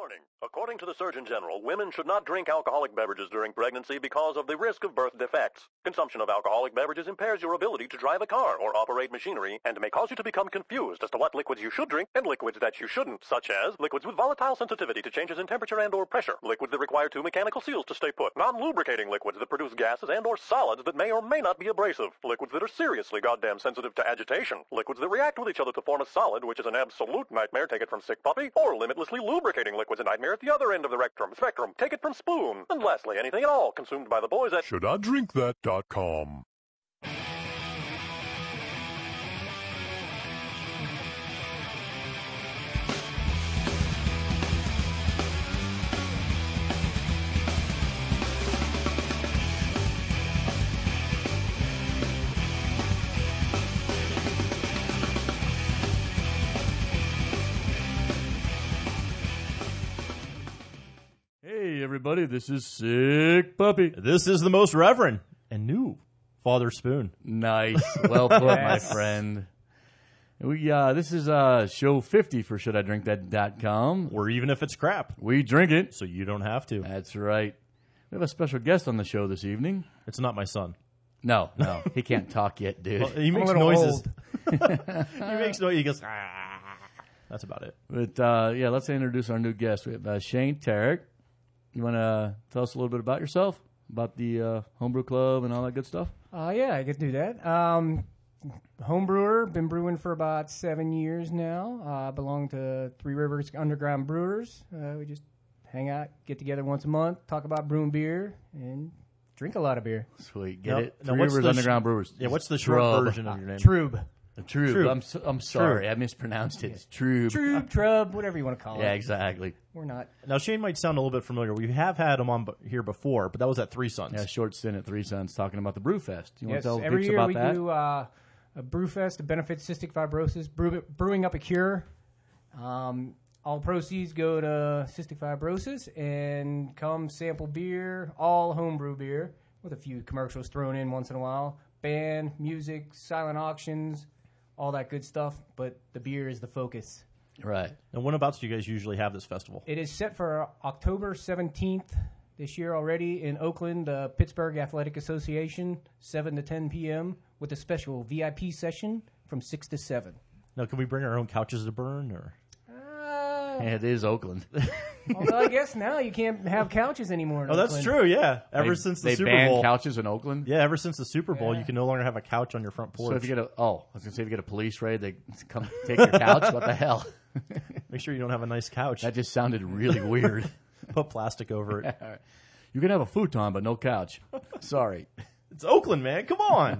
Warning. According to the Surgeon General, women should not drink alcoholic beverages during pregnancy because of the risk of birth defects. Consumption of alcoholic beverages impairs your ability to drive a car or operate machinery and may cause you to become confused as to what liquids you should drink and liquids that you shouldn't, such as liquids with volatile sensitivity to changes in temperature and or pressure, liquids that require two mechanical seals to stay put, non-lubricating liquids that produce gases and or solids that may or may not be abrasive, liquids that are seriously goddamn sensitive to agitation, liquids that react with each other to form a solid, which is an absolute nightmare, take it from Sick Puppy, or limitlessly lubricating liquids, a nightmare at the other end of the spectrum, take it from Spoon, and lastly, anything at all consumed by the boys at ShouldIDrinkThat.com. Hey, everybody, this is Sick Puppy. This is the most reverend and new Father Spoon. Nice. Well put, my friend. This is show 50 for ShouldIDrinkThat.com. Or even if it's crap, We drink it. so you don't have to. That's right. We have a special guest on the show this evening. It's not my son. No, he can't talk yet, dude. Well, he makes noises. He makes noise. He goes, ah. That's about it. But, let's introduce our new guest. We have Shane Tarek. You want to tell us a little bit about yourself? About the homebrew club and all that good stuff? Yeah, I could do that. Home brewer, been brewing for about 7 years now. Belong to Three Rivers Underground Brewers. We just hang out, get together once a month, talk about brewing beer, and drink a lot of beer. Sweet. Get Now- it? now Three what's Rivers the Underground Brewers. Yeah, what's the short Trub. version of your name? Trube. True. True. I'm sorry. I mispronounced it. It's true. Trube, Trub, whatever you want to call Yeah, it. exactly. We're not. Now, Shane might sound a little bit familiar. We have had him on here before, but that was at Three Sons. Yeah, short stint at Three Sons talking about the Brewfest. You want Yes, to tell every Dix year about we that? do a Brewfest to benefit cystic fibrosis, brewing up a cure. All proceeds go to cystic fibrosis, and come sample beer, all homebrew beer, with a few commercials thrown in once in a while. Band, music, silent auctions, all that good stuff, but the beer is the focus. Right. And whenabouts do you guys usually have this festival? It is set for October 17th this year already in Oakland, the Pittsburgh Athletic Association, 7 to 10 p.m., with a special VIP session from 6 to 7. Now, can we bring our own couches to burn? Or Yeah, it is Oakland. Although I guess now you can't have couches anymore in Oh, that's Oakland. true, yeah. Ever since the they Super banned Bowl. couches in Oakland. Yeah, ever since the Super Bowl, Yeah. you can no longer have a couch on your front porch. So if you get I was gonna say if you get a police raid, they come take your couch. What the hell? Make sure you don't have a nice couch. That just sounded really weird. Put plastic over it. You can have a futon, but no couch. Sorry. It's Oakland, man. Come on.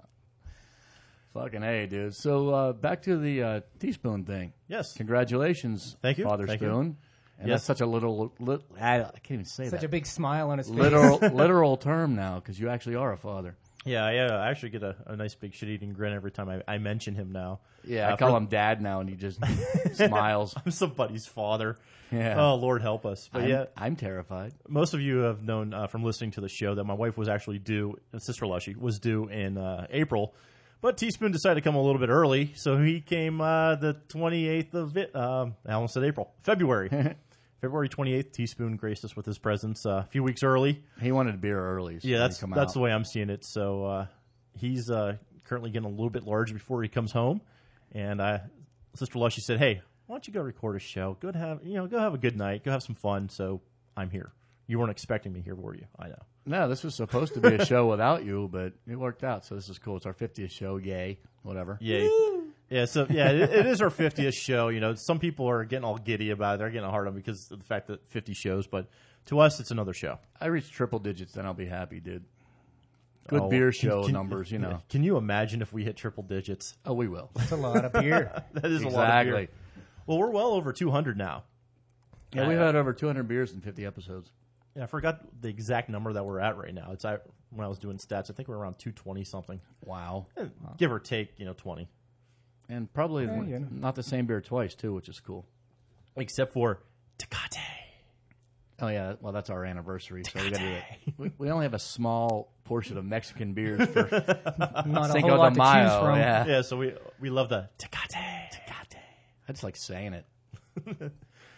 Fucking A, dude. So back to the teaspoon thing. Yes. Congratulations, Thank you. Father Thank you. Spoon. And Yes. that's such a I can't even say Such that. a big smile on his face. literal term now, because you actually are a father. Yeah, I actually get a nice big shit-eating grin every time I mention him now. Yeah, I call him Dad now, and he just smiles. I'm somebody's father. Yeah. Oh, Lord help us. But I'm terrified. most of you have known from listening to the show that my wife was actually due, Sister Lushy, was due in April. But Teaspoon decided to come a little bit early, so he came the 28th of I almost said April. February. February 28th, Teaspoon graced us with his presence a few weeks early. He wanted beer early. So Yeah, he that's come that's out. the way I'm seeing it. So he's currently getting a little bit large before he comes home. And Sister Lushy said, "Hey, why don't you go record a show? Go have a good night. Go have some fun." So I'm here. You weren't expecting me here, were you? I know. No, this was supposed to be a show without you, but it worked out. So this is cool. It's our 50th show. Yay. Whatever. Yay. Yeah, so it is our 50th show. You know, some people are getting all giddy about it. They're getting hard on because of the fact that 50 shows, but to us, it's another show. I reach triple digits, then I'll be happy, dude. Good Oh, beer can- show can- numbers, you know. Can you imagine if we hit triple digits? Oh, we will. That's a lot of beer. That is a lot of Exactly. beer. Well, we're well over 200 now. Yeah, we've had over 200 beers in 50 episodes. Yeah, I forgot the exact number that we're at right now. It's when I was doing stats, I think we're around 220 something, Wow. give or take, 20. And probably Yeah. not the same beer twice, too, which is cool. Except for Tecate. Oh, yeah. Well, that's our anniversary, so we got to do it. We only have a small portion of Mexican beers for Not a Cinco whole de lot to choose Mayo. from. Yeah. Yeah, so we love the Tecate. I just like saying it.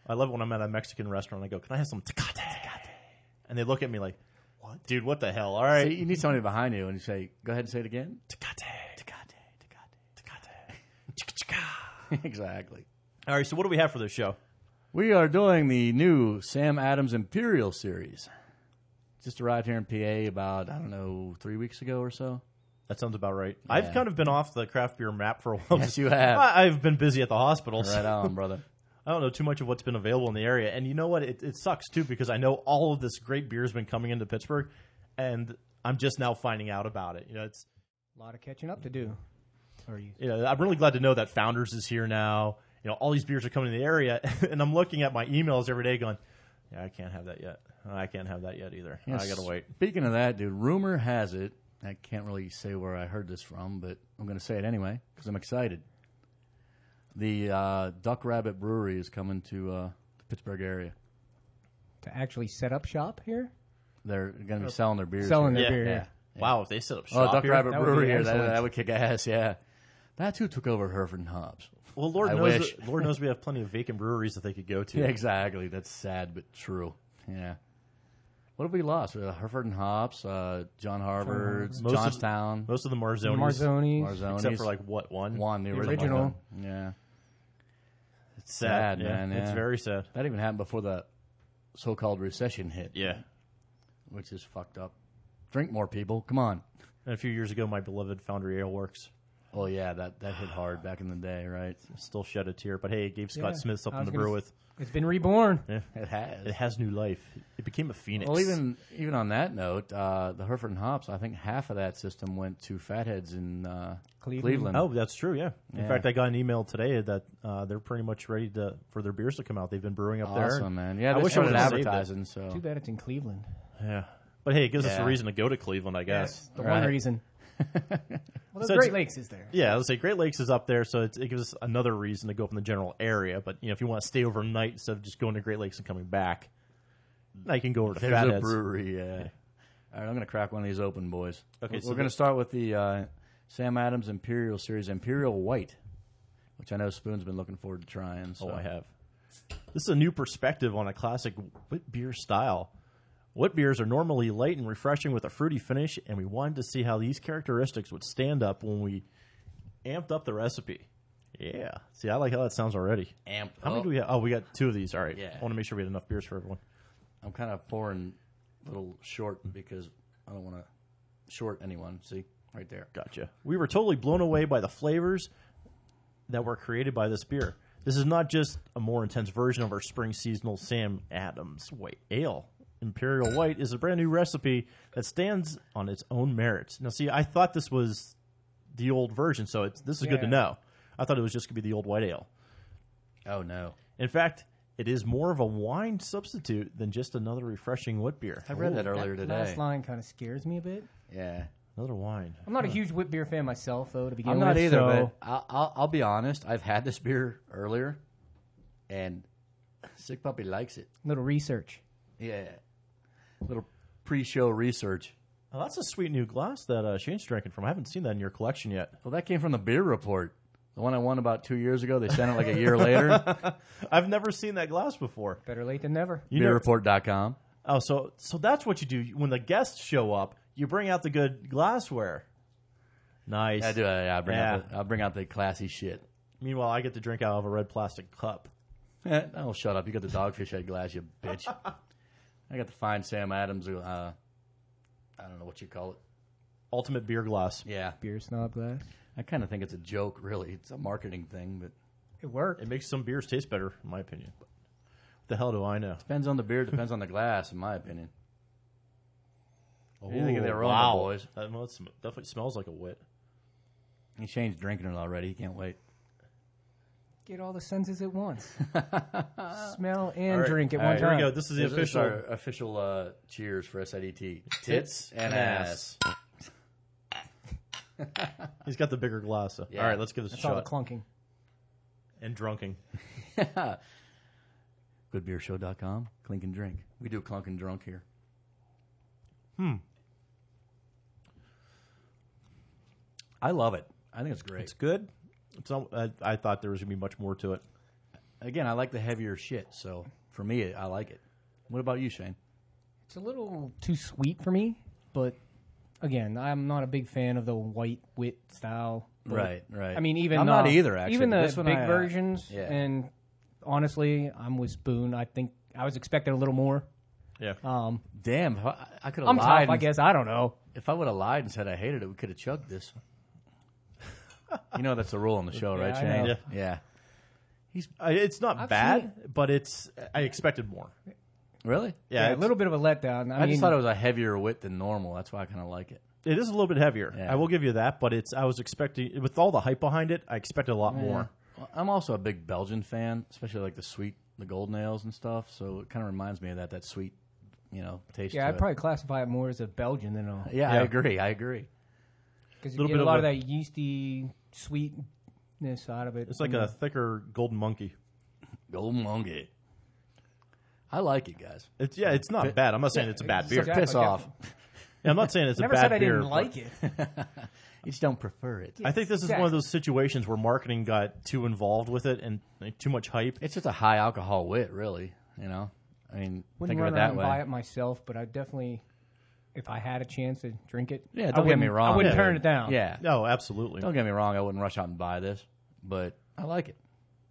I love it when I'm at a Mexican restaurant. I go, "Can I have some Tecate?" And they look at me like, "What, dude? What the hell?" All right, So you need somebody behind you, and you say, "Go ahead and say it again." Tecate. Exactly. All right. So what do we have for this show? We are doing the new Sam Adams Imperial series. Just arrived here in PA about, 3 weeks ago or so. That sounds about right. I've kind of been off the craft beer map for a while. Yes, you have. I've been busy at the hospital. Right So on, brother. I don't know too much of what's been available in the area. And you know what? It sucks, too, because I know all of this great beer has been coming into Pittsburgh, and I'm just now finding out about it. It's A lot of catching up to do. I'm really glad to know that Founders is here now. All these beers are coming to the area, and I'm looking at my emails every day going, yeah, I can't have that yet. I can't have that yet either. Yes. I got to wait. Speaking of that, dude, rumor has it, I can't really say where I heard this from, but I'm going to say it anyway because I'm excited. The Duck Rabbit Brewery is coming to the Pittsburgh area. To actually set up shop here? They're going to be selling their beers. Selling here. their beer. Yeah. Wow, if they set up shop Duck here, Rabbit that would Brewery be here, excellent. that would kick ass, yeah. That's who took over Hereford and Hobbs. well, Lord I knows, wish. Lord knows we have plenty of vacant breweries that they could go to. Yeah, exactly. That's sad but true. Yeah. What have we lost? Hereford and Hops, John Harvard's, Most of- Johnstown, Most of the Marzonis. Marzonis. Except for one. the The original. original. Yeah. It's sad, Sad, man, It's yeah. very sad. That even happened before the so-called recession hit, Yeah. which is fucked up. Drink more, people. Come on. And a few years ago, my beloved Foundry Ale Works Oh, yeah, that hit hard back in the day, right? still shed a tear. But hey, it gave Scott Yeah. Smith I something was to gonna brew s- with. It's been reborn. Yeah. It has. It has new life. It became a phoenix. Well, even on that note, the Hereford and Hops, I think half of that system went to Fatheads in Cleveland. Oh, that's true. Yeah. In Yeah. fact, I got an email today that they're pretty much ready for their beers to come out. They've been brewing up there. Awesome, man. Yeah, I they wish I started would've saved it. advertising, so Too bad it's in Cleveland. Yeah. But hey, it gives us a Yeah. reason to go to Cleveland, I guess. The Right. one reason. Well, the So Great it's- Lakes is there. Yeah, I would say Great Lakes is up there, so it gives us another reason to go from the general area. But if you want to stay overnight instead of just going to Great Lakes and coming back, now you can go over to there's a Fatheads. brewery. Yeah. All right, I'm going to crack one of these open, boys. Okay, so we're going to start with the Sam Adams Imperial Series, Imperial White, which I know Spoon's been looking forward to trying. So. Oh, I have. This is a new perspective on a classic wit beer style. Wit beers are normally light and refreshing with a fruity finish, and we wanted to see how these characteristics would stand up when we amped up the recipe. Yeah. See, I like how that sounds already. Amped How many up. do we have? Oh, we got 2 of these. All right. Yeah. I want to make sure we had enough beers for everyone. I'm kind of pouring a little short because I don't want to short anyone. See, right there. Gotcha. We were totally blown away by the flavors that were created by this beer. This is not just a more intense version of our spring seasonal Sam Adams White Ale. Imperial White is a brand new recipe that stands on its own merits. Now, see, I thought this was the old version, so this is good to Yeah. know. I thought it was just going to be the old white ale. Oh no, In fact, it is more of a wine substitute than just another refreshing wit beer. I read that earlier That today. last line kind of scares me a bit. Yeah, Another wine. I'm not a huge wit beer fan myself, though, to begin I'm with. not either. so- But I'll be honest. I've had this beer earlier, and Sick Puppy likes it. Little research. Yeah, little pre-show research. Oh, that's a sweet new glass that Shane's drinking from. I haven't seen that in your collection yet. Well, that came from the Beer Report. The one I won about 2 years ago. They sent it like a year later. I've never seen that glass before. Better late than never. Beerreport.com. Oh, so that's what you do when the guests show up. You bring out the good glassware. Nice. I do. Yeah, I'll bring out the classy shit. Meanwhile, I get to drink out of a red plastic cup. Oh, shut up! You got the Dogfish Head glass, you bitch. I got the fine Sam Adams. I don't know what you call it. Ultimate beer glass. Yeah, Beer snob glass. I kind of think it's a joke. Really, it's a marketing thing, but It worked. It makes some beers taste better, in my opinion. But what the hell do I know? depends on the beer. Depends on the glass, in my opinion. Anything of their own, wow. boys. That definitely smells like a wit. He changed drinking it already. He can't wait. Get all the senses at once. Smell and All right. drink at All one right, Here time. we go. This is the This is official. our official cheers for SIDT. Tits and ass. He's got the bigger glass. So. Yeah. All right, let's give this That's a all the shot. clunking. And drunking. Goodbeershow.com. Clink and drink. We do clunk and drunk here. I love it. I think it's great. It's good. I thought there was going to be much more to it. again, I like the heavier shit. So for me, I like it. What about you, Shane? It's a little too sweet for me, but again, I'm not a big fan of the white wit style. But, Right. I mean, even I'm not either. Actually, even This the one big I, versions. yeah. And honestly, I'm with Spoon. I think I was expecting a little more. Yeah. Damn, I could have I'm lied. tough, I guess. I don't know. If I would have lied and said I hated it, we could have chugged this. You know that's the rule on the show, right, I Shane? know. Yeah. It's not I've bad, but I expected more. Really? Yeah, a it's- little bit of a letdown. I I mean, just thought it was a heavier wit than normal. That's why I kind of like it. It is a little bit heavier. Yeah. I will give you that, but I was expecting, with all the hype behind it, I expected a lot more. Well, I'm also a big Belgian fan, especially like the gold nails and stuff. So it kind of reminds me of that sweet, taste. yeah, to I'd it. probably classify it more as a Belgian than a. Yeah, Yeah. I agree. Because you Little get bit a of lot a- of that yeasty sweetness out of it. It's like a thicker golden monkey. Golden monkey. I like it, guys. It's not bad. I'm not saying it's a bad beer. exactly. Piss off. Yeah, I'm not saying it's I a never bad said I beer. didn't like it. You just don't prefer it. I think this is one of those situations where marketing got too involved with it and too much hype. It's just a high alcohol wit, really. I mean, Wouldn't think of run it around that and way. buy it myself, but I definitely, if I had a chance to drink it, Yeah, I don't get me wouldn't- wrong. I wouldn't Yeah. turn it down. Yeah. No, absolutely. Don't get me wrong. I wouldn't rush out and buy this, but I like it.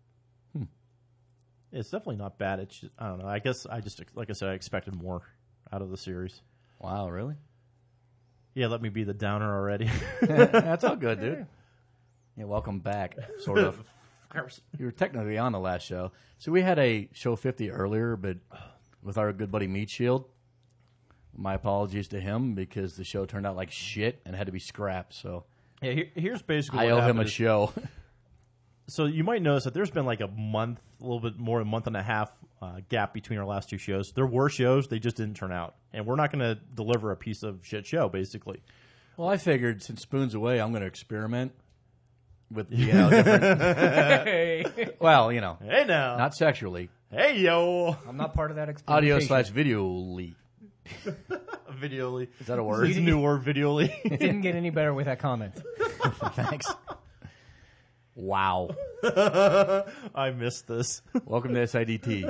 It's definitely not bad. It's just, I don't know. I guess I just, like I said, I expected more out of the series. Wow, really? Yeah, let me be the downer already. That's all good, dude. Yeah, welcome back, sort of. You were technically on the last show. So we had a show 50 earlier, but with our good buddy Meat Shield. My apologies to him because the show turned out like shit and had to be scrapped. So Yeah, here's basically I what owe him happened a is- show. So you might notice that there's been like a month, a little bit more, a month and a half gap between our last two shows. There were shows, they just didn't turn out. And we're not going to deliver a piece of shit show, basically. Well, I figured since Spoon's away, I'm going to experiment with different. Hey, Well, Hey now. not sexually. Hey yo. I'm not part of that Audio experimentation. /video. Videoly. Is that a word? It's a new word, videoly. Didn't get any better with that comment. Thanks. Wow. I missed this. Welcome to SIDT.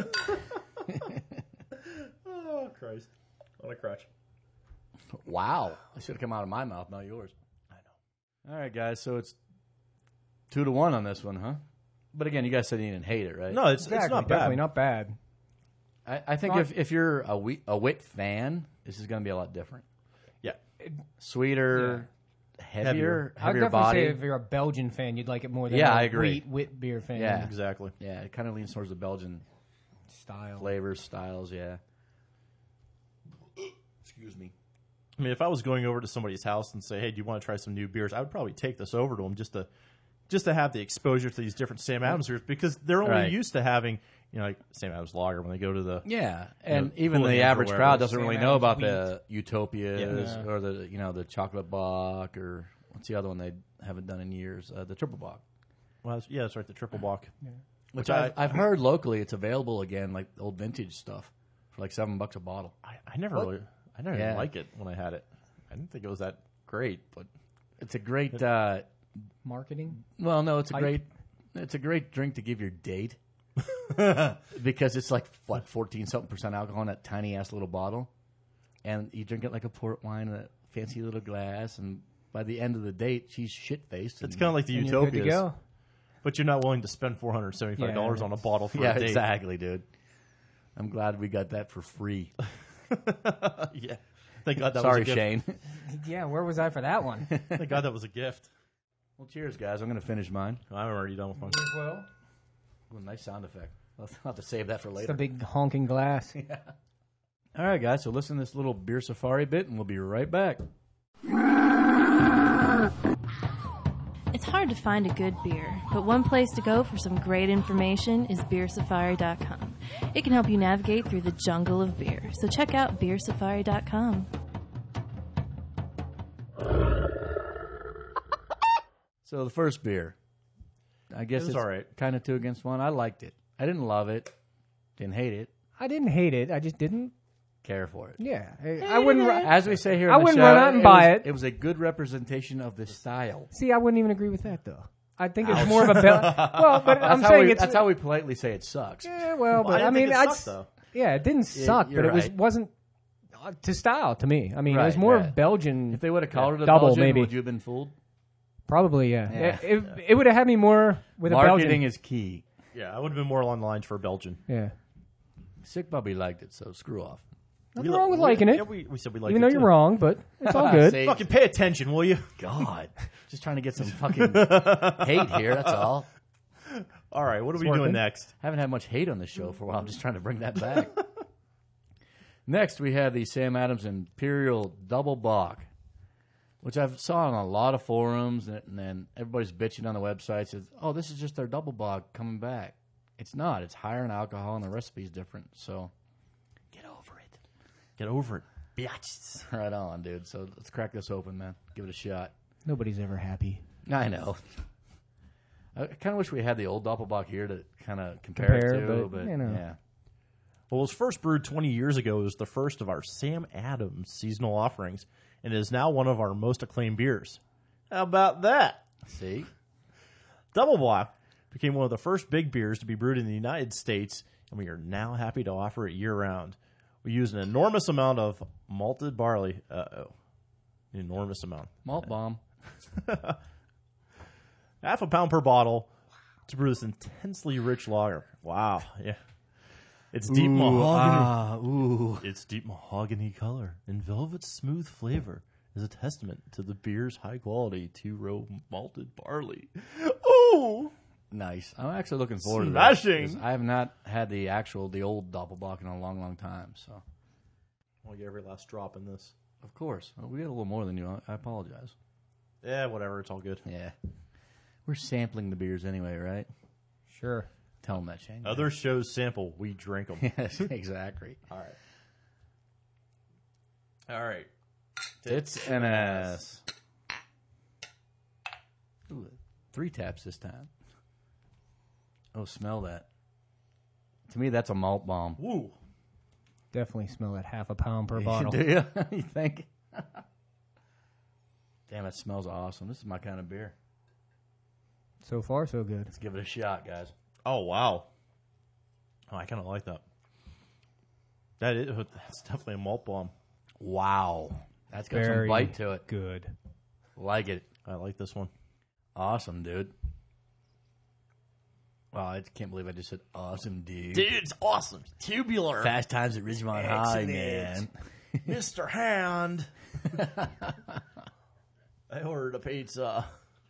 Oh, Christ. On a crutch. Wow. It should have come out of my mouth, not yours. I know. All right, guys. So it's 2-1 on this one, huh? But again, you guys said you didn't hate it, right? No, it's Exactly, not definitely bad. not bad. I think Not- if you're a wit fan, this is going to be a lot different. Yeah. Sweeter, heavier I'd definitely body. say if you're a Belgian fan, you'd like it more than Yeah, a I agree. wheat beer fan. Yeah. Exactly. Yeah, it kind of leans towards the Belgian Style. flavors, styles, yeah. Excuse me. I mean, if I was going over to somebody's house and say, "Hey, do you want to try some new beers?" I would probably take this over to them just to have the exposure to these different Sam Adams beers because they're only Right. used to having, like Sam Adams Lager when they go to the. Yeah, and know, even the hooligans or average whatever. crowd doesn't Sam really know Adams about wheat. the Utopias Yeah. or the chocolate Bock or what's the other one they haven't done in years? The triple Bock. Well, that's right, the triple bock. Which I've heard locally, it's available again, like old vintage stuff, for like $7 a bottle. I never really, I never Yeah. even liked it when I had it. I didn't think it was that great, but It's a great. Marketing. Well, no, it's a Hype. It's a great drink to give your date because it's like 14-something% alcohol in that tiny ass little bottle, and you drink it like a port wine in a fancy little glass, and by the end of the date, she's shit faced. it's kind of like the And you're good to Utopias. go. But you're not willing to spend $475 on a bottle for yeah, a date. exactly, dude. I'm glad we got that for free. Yeah. Thank God that Sorry, was a gift. Shane. Yeah, where was I for that one? Thank God that was a gift. Well, cheers, guys. I'm going to finish mine. I'm already done with mine. Well, Ooh, nice sound effect. I'll have to save that for it's later. a big honking glass. All right, guys. So listen to this little beer safari bit, and we'll be right back. It's hard to find a good beer, but one place to go for some great information is beersafari.com. It can help you navigate through the jungle of beer, so check out beersafari.com. So the first beer, I guess It was it's all right. kind of 2 against 1. I liked it. I didn't love it. Didn't hate it. I didn't hate it. I just didn't. Care for it. Yeah, I wouldn't. As we say here, I in the wouldn't show, run out and buy it. It was a good representation of the style. See, I wouldn't even agree with that though. I think it's more of a well, but I'm saying it's that's how we politely say it sucks. yeah, well, but I I mean, think it sucked, though. yeah, it didn't suck, you're but it right. wasn't to style to me. I mean, it was Right, more right. of Belgian. If they would have called it a double, Belgian, maybe. would you have been fooled? Probably, yeah. Yeah. It would have had me more with a Marketing Belgian. is key. Yeah, I would have been more along the lines for Belgian. Yeah, Sick Bubby liked it, so screw off. nothing wrong with liking it. Yeah, we said we liked Even it though you're too. wrong, but it's all good. See? Fucking pay attention, will you? God, just trying to get some fucking hate here. That's all. All right, what are we working. doing next? Haven't had much hate on this show for a while. I'm just trying to bring that back. Next, we have the Sam Adams Imperial Double Bock, which I've saw on a lot of forums, and then everybody's bitching on the website. Says, "Oh, this is just their Double Bock coming back." It's not. It's higher in alcohol, and the recipe's different. So, get over it. Get over it, bitches. Right on, dude. So let's crack this open, man. Give it a shot. Nobody's ever happy. I know. I kind of wish we had the old Doppelbock here to kind of compare it to, but, but you know. yeah. Well, it was first brewed 20 years ago. It was the first of our Sam Adams seasonal offerings, and it is now one of our most acclaimed beers. How about that? See? Double Bock became one of the first big beers to be brewed in the United States, and we are now happy to offer it year-round. We use an enormous amount of malted barley. An enormous amount. Malt bomb. Half a pound per bottle to brew this intensely rich lager. Wow, yeah. It's deep mahogany. Ooh. Its deep mahogany color and velvet smooth flavor is a testament to the beer's high quality 2-row malted barley. Ooh! Nice. I'm actually looking forward to Smashing. this. 'Cause I have not had the old Doppelbock in a long, long time. So, I'll get every last drop in this. of course, we get a little more than you. I apologize. Yeah, whatever. It's all good. Yeah. We're sampling the beers anyway, right? Sure. Tell them that, Shane. Other shows sample, we drink them. Yes, exactly. All right. Tits and ass. Ooh, 3 taps this time. Oh, smell that. To me, that's a malt bomb. Woo. Definitely smell that half a pound per bottle. Do you? You think? Damn, it smells awesome. This is my kind of beer. So far, so good. Let's give it a shot, guys. Oh, wow. Oh, I kind of like that. That's definitely a malt bomb. Wow. That's got Very some bite to it. good. Like it. I like this one. Awesome, dude. Wow, I can't believe I just said awesome, dude. Dude, it's awesome. Tubular. Fast times at Ridgemont High, man. Mr. Hand. I ordered a pizza.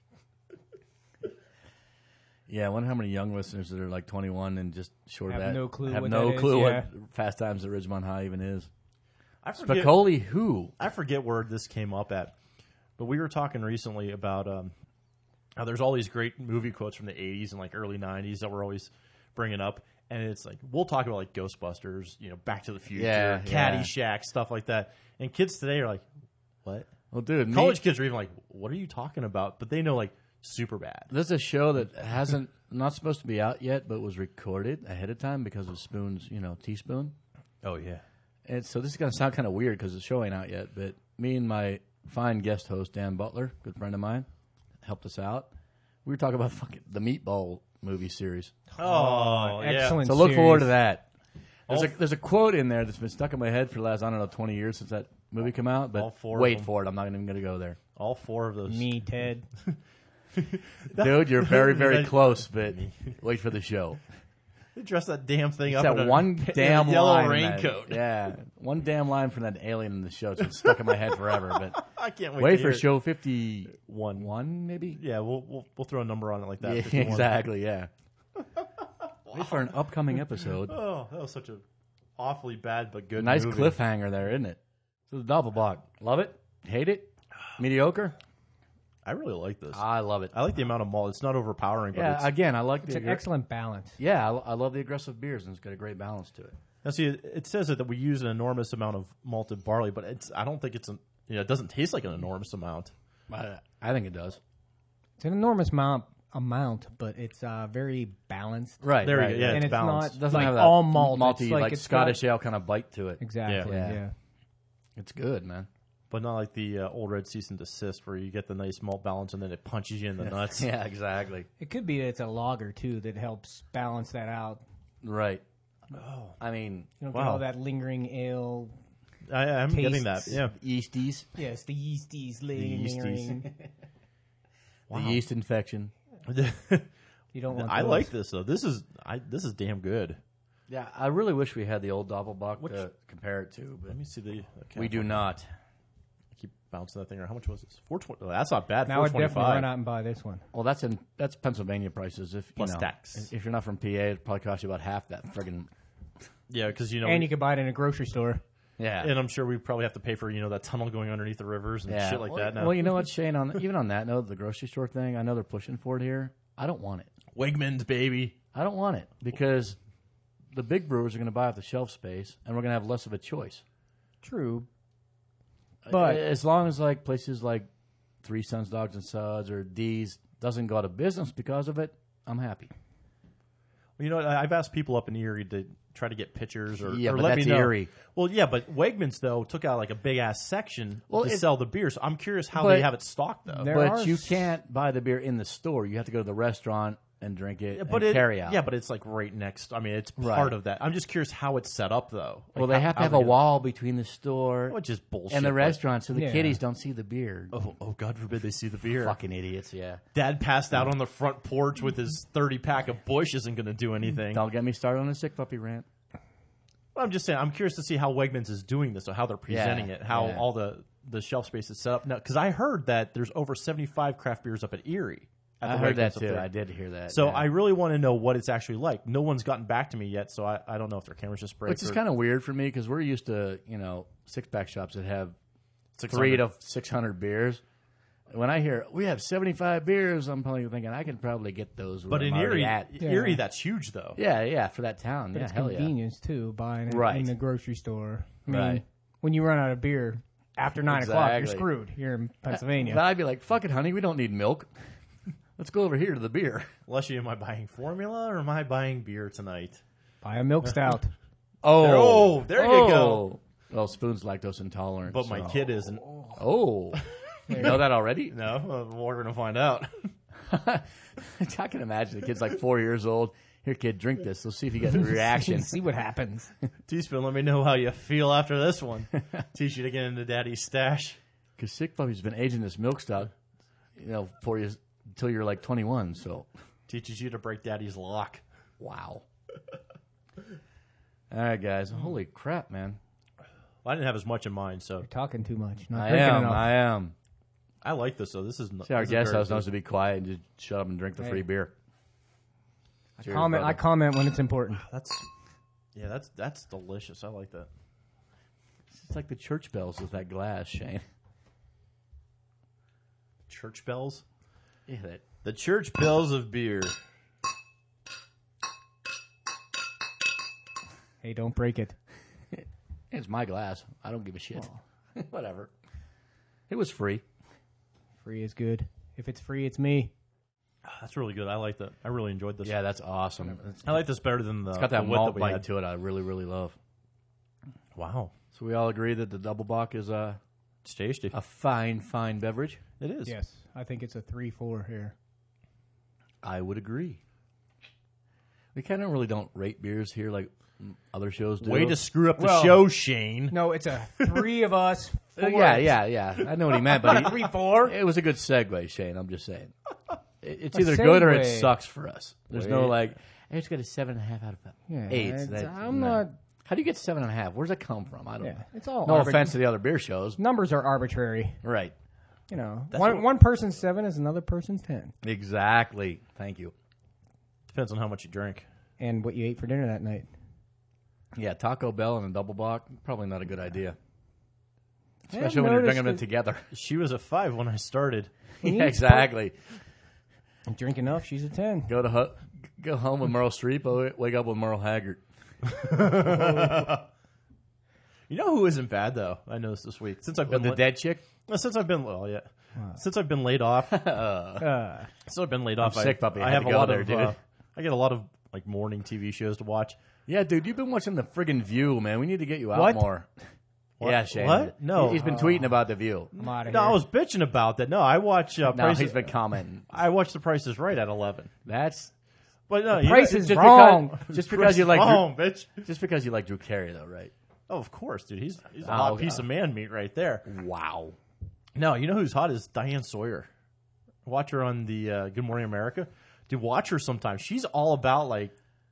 Yeah, I wonder how many young listeners that are like 21 and just short of Have that no clue have what no that is, clue yeah. what Fast Times at Ridgemont High even is. I forget, Spicoli who? I forget where this came up at, but we were talking recently about how there's all these great movie quotes from the 80s and like early 90s that we're always bringing up. And it's like, we'll talk about like Ghostbusters, Back to the Future, Yeah, Caddyshack, stuff like that. And kids today are like, what? Well, dude, College kids are even like, what are you talking about? But they know like super bad. There's a show that hasn't not supposed to be out yet, but was recorded ahead of time because of Spoon's, teaspoon. Oh, yeah. And so this is going to sound kind of weird because the show ain't out yet, but me and my fine guest host, Dan Butler, good friend of mine, helped us out. We were talking about fucking the Meatball movie series. Oh, yeah. Excellent. So look series. forward to that. There's a quote in there that's been stuck in my head for the last, 20 years since that movie came out, but All 4 of wait them. for it. I'm not even going to go there. All 4 of those. Me, Ted. Dude, you're very, very close, but wait for the show. They dress that damn thing It's up that in one in damn a yellow line. raincoat. Yeah, one damn line from that alien in the show. It's been stuck in my head forever. But I can't wait. wait to for hear it. show 51, maybe. Yeah, we'll throw a number on it like that. Yeah, 51. exactly. Yeah. Wait for an upcoming episode. Oh, that was such a awfully bad but good. Nice movie. cliffhanger there, isn't it? So the Doppelbock, love it, hate it, mediocre. I really like this. I love it. I like the amount of malt. It's not overpowering, but Yeah, it's. again, I like It's the an excellent balance. Yeah, I love the aggressive beers, and it's got a great balance to it. Now, see, it says that we use an enormous amount of malted barley, but I don't think it's it doesn't taste like an enormous amount. I think it does. It's an enormous amount, but it's very balanced. Right. There we right, go. Yeah, and it's it's balanced. not Doesn't like have that all malt. malty, It's like it's Scottish got- ale kind of bite to it. Exactly. Yeah. Yeah. It's good, man. But not like the Old Red Cease and Desist where you get the nice malt balance and then it punches you in the nuts. Yeah, exactly. It could be that it's a lager, too, that helps balance that out. Right. Oh, I mean, You don't get all that lingering ale. I'm getting that. Tastes. Yeah. Yes, the yeasties lingering. the yeast infection. You don't want I those. like this though. This is damn good. Yeah, I really wish we had the old Doppelbock to compare it to, but Let me see the. we do not. I keep bouncing that thing around. How much was this? $4.20. Oh, that's not bad. Now I'd definitely $4.25. run out and buy this one. Well, that's Pennsylvania prices. If Plus you know, tax. If you're not from PA, it probably costs you about half that friggin'. Yeah, because you know. And you could buy it in a grocery store. Yeah, and I'm sure we probably have to pay for that tunnel going underneath the rivers and shit like well, that. Now, well, you know what, Shane? Even on that note, the grocery store thing, I know they're pushing for it here. I don't want it. Wegmans, baby. I don't want it because the big brewers are going to buy up the shelf space, and we're going to have less of a choice. True. But as long as like places like Three Sons Dogs and Suds or D's doesn't go out of business because of it, I'm happy. Well, you know what? I've asked people up in Erie to try to get pictures or Yeah, but let that's me know. Erie. Well, yeah, but Wegmans though took out like a big ass section to sell the beer. So I'm curious how but- they have it stocked though. There But are you can't buy the beer in the store. You have to go to the restaurant and drink it and But carry out. Yeah, but it's like right next. I mean, it's Right. part of that. I'm just curious how it's set up though. Like, well, they have to have a wall between the store Which is bullshit. and the but- restaurant so the Yeah. kiddies don't see the beer. Oh, God forbid they see the beer. Fucking idiots, yeah. Dad passed out on the front porch with his 30-pack of Busch isn't going to do anything. Don't get me started on a sick puppy rant. I'm just saying, I'm curious to see how Wegmans is doing this, or how they're presenting Yeah, it, how yeah. all the shelf space is set up. Now, because I heard that there's over 75 craft beers up at Erie. At I the heard Wegmans that up too. there. I did hear that. So yeah. I really want to know what it's actually like. No one's gotten back to me yet, so I don't know if their cameras just break. Which is kind of weird for me because we're used to, six-pack shops that have 300 to 600 beers. When I hear we have 75 beers, I'm probably thinking I can probably get those. But where in I'm already Erie, at. Erie, that's huge though. Yeah, for that town. But Yeah, it's hell convenience, too, buying it Right. in the grocery store. I mean, Right. when you run out of beer after 9 o'clock, you're Exactly. screwed here in yeah. Pennsylvania. But I'd be like, fuck it, honey, we don't need milk. Let's go over here to the beer. Leslie, am I buying formula or am I buying beer tonight? Buy a milk stout. Oh, there you go. Well, Spoon's lactose intolerant. But my so- kid isn't. Oh. You know that already? No, we're going to find out. I can imagine the kid's like 4 years old. Here, kid, drink this. Let's see if you get a reaction. See what happens. Teaspoon, let me know how you feel after this one. Teach you to get into daddy's stash. Because Sick Puppy's been aging this milk stout, for you until you're like 21. So, Teaches you to break daddy's lock. wow. All right, guys. Holy crap, man. Well, I didn't have as much in mind, so You're talking too much. Not I drinking am. enough. I am. I like this. So this is See, our this is guest very house good. knows to be quiet and just shut up and drink the Hey. free beer. Cheers, I brother. comment when it's important. That's delicious. I like that. It's like the church bells with that glass, Shane. Church bells. Yeah, that. The church bells of beer. Hey, don't break it. It's my glass. I don't give a shit. Whatever. It was free. Free is good. If it's free, it's me. That's really good. I like that. I really enjoyed this. Yeah, that's awesome. I like this better than the. It's got that the wit malt we bite had. to it. I really, really love. Wow, So we all agree that the Double Bock is it's tasty. a fine, fine beverage. It is. Yes, I think it's a 3-4 here. I would agree. We kind of really don't rate beers here like other shows do. Way to screw up the Well- show, Shane. No, it's a 3 of us. 4 yeah. I know what he meant, but Not a 3-4. it was a good segue, Shane. I'm just saying. It's either good or it segue. sucks for us. There's no Wait. like, I just got a 7.5 out of Yeah, 8. it's- I'm not. How do you get 7.5? Where's that come from? I don't Yeah, know. it's all. No arbit- offense to the other beer shows. Numbers are arbitrary. Right. You know, what- one person's 7 is another person's 10, Exactly. Thank you. Depends on how much you drink. and what you ate for dinner that night. Yeah, Taco Bell and a Double Bock, probably not a good idea. Yeah, Especially when you're noticed drinking them that- together. She was a 5 when I started. Yeah, exactly. Drink enough, she's a 10. Go home with Meryl Streep, wake up with Merle Haggard. You know who isn't bad though? I noticed this week since I've been The dead chick? since I've been since I've been laid off. Uh, So I've been laid off. sick, puppy. I I had have to a go lot there, of. dude. I get a lot of like morning TV shows to watch. Yeah, dude, you've been watching The Friggin' View, man. We need to get you out What? more. What? Yeah, Shane. What? No. He's been tweeting about The View. I'm out of No, here. I was bitching about that. No, I watch No, Price. he's been commenting. I watch The Price is Right at 11. That's But no, Price you, is just wrong. Just because you like wrong, bitch. just because you like Drew Carey, though, right? Oh, of course, dude. He's a Oh, hot piece of man meat right there. Wow. No, you know who's hot is Diane Sawyer. Watch her on the Good Morning America. Dude, watch her sometimes. She's all about like,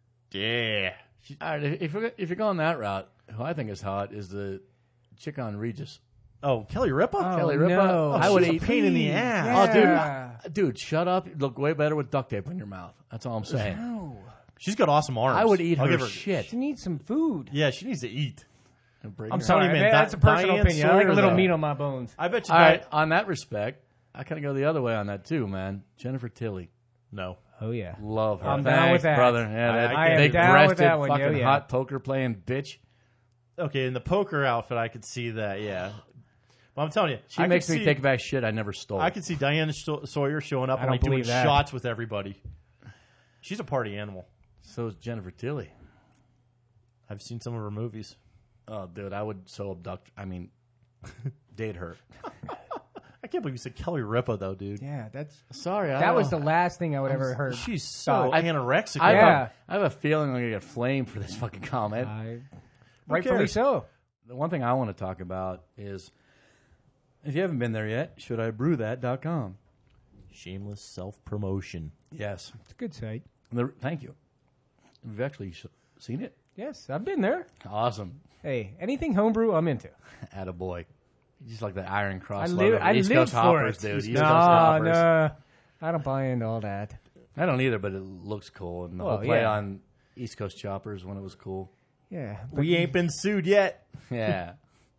yeah. All right, if you're going that route, who I think is hot is the chick on Regis. Oh, Kelly Ripa? Kelly Ripa. no. I would she's a eat pain in the ass. Yeah. Oh, dude, shut up. You look way better with duct tape in your mouth. That's all I'm saying. No. She's got awesome arms. I would eat I'll her give shit. She needs some food. Yeah, she needs to eat. And break I'm her- telling Sorry, you, man, that's a personal Diane opinion. I like a Sawyer, little though. meat on my bones. I bet you All right, that. on that respect, I kind of go the other way on that too, man. Jennifer Tilly. No. Oh, yeah. Love her. I'm down Thanks, with that. brother. Yeah, that I am big down with breasted that one, yo, fucking yeah. hot poker playing bitch. Okay, in the poker outfit, I could see that, yeah. But I'm telling you, She makes me take back shit I never stole. I could see Diana Sawyer showing up I and don't like doing believe that. shots with everybody. She's a party animal. So is Jennifer Tilly. I've seen some of her movies. Oh, dude, I would so abduct. I mean, date her. I can't believe you said Kelly Ripa though, dude. Yeah, that's Sorry, that was the last thing I would ever heard. She's so I- anorexic. I, Yeah. I have a feeling I'm gonna get flamed for this fucking comment. Rightfully cares? so. The one thing I want to talk about is, if you haven't been there yet, shouldibrew.com. Shameless self-promotion. Yes. It's a good site. Thank you. Have you actually seen it? Yes, I've been there. Awesome. Hey, anything homebrew, I'm into. Attaboy. Just like the Iron Cross I logo. live, I East live Coast for Hoppers, it. dude. East No, Coast Hoppers. no, I don't buy into all that. I don't either, but it looks cool. And the Well, whole play yeah. on East Coast Choppers when it was cool. Yeah, We ain't been sued yet. Yeah.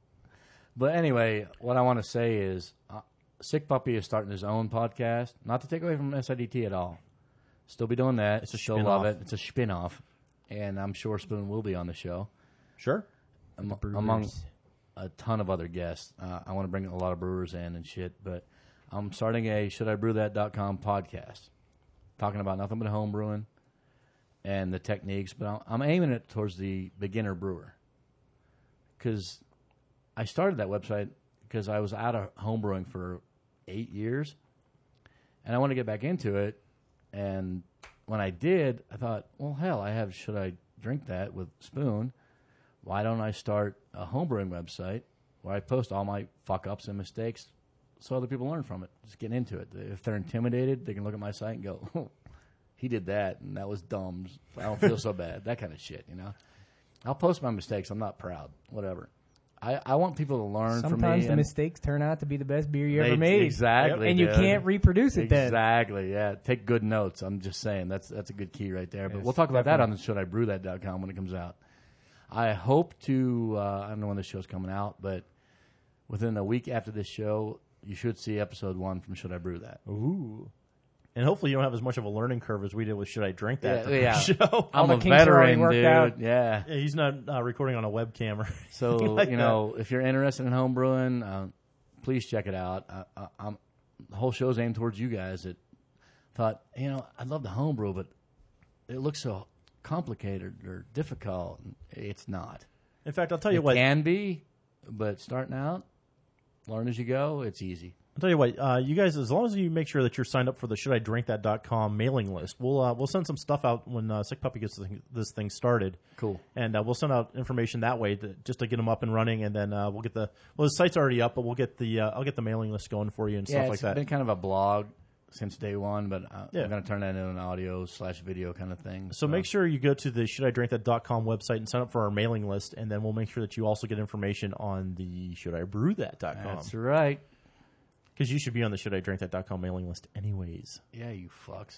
But anyway, what I want to say is Sick Puppy is starting his own podcast. Not to take away from SIDT at all. Still be doing that. It's a Still spin-off. love it. It's a spin-off. And I'm sure Spoon will be on the show. Sure. Among a ton of other guests. I want to bring a lot of brewers in and shit. But I'm starting a shouldibrew.com podcast. Talking about nothing but home brewing and the techniques. But I'm aiming it towards the beginner brewer. Because I started that website because I was out of homebrewing for 8 years, and I want to get back into it. And when I did, I thought, well, hell, I have Should I Drink That with Spoon. Why don't I start a homebrewing website where I post all my fuck-ups and mistakes so other people learn from it, just getting into it. If they're intimidated, they can look at my site and go, oh, he did that, and that was dumb. I don't feel so bad. That kind of shit, you know? I'll post my mistakes. I'm not proud. Whatever. I want people to learn from me. sometimes the and mistakes turn out to be the best beer you ever made. Exactly. and you dude. can't reproduce it then. Exactly, yeah. Take good notes. I'm just saying that's a good key right there. But Yes, we'll talk about that on the shouldibrew.com when it comes out. I hope to, I don't know when this show's coming out, but within a week after this show, you should see episode 1 from Should I Brew That. Ooh. And hopefully you don't have as much of a learning curve as we did with Should I Drink That? the Yeah. first show. I'm the a kinks are already veteran, worked dude. out. Yeah. Yeah, he's not recording on a webcam or So, anything like you know, if you're interested in home brewing, please check it out. The whole show's aimed towards you guys that thought, you know, I'd love to home brew, but it looks so complicated or difficult. It's not. that. In fact, I'll tell you It what. can be, but starting out, learn as you go, it's easy. I'll tell you what, you guys, as long as you make sure that you're signed up for the shouldidrinkthat.com mailing list, we'll send some stuff out when Sick Puppy gets this thing started. Cool. And we'll send out information that way just to get them up and running, and then we'll get the site's already up, but we'll get I'll get the mailing list going for you and Yeah, stuff like it's that. been kind of a blog since day one, but Yeah. I'm going to turn that into an audio/video kind of thing. So make sure you go to the shouldidrinkthat.com website and sign up for our mailing list, and then we'll make sure that you also get information on the shouldibrew.com. That's right. Because you should be on the shouldidrinkthat.com mailing list anyways. Yeah, you fucks.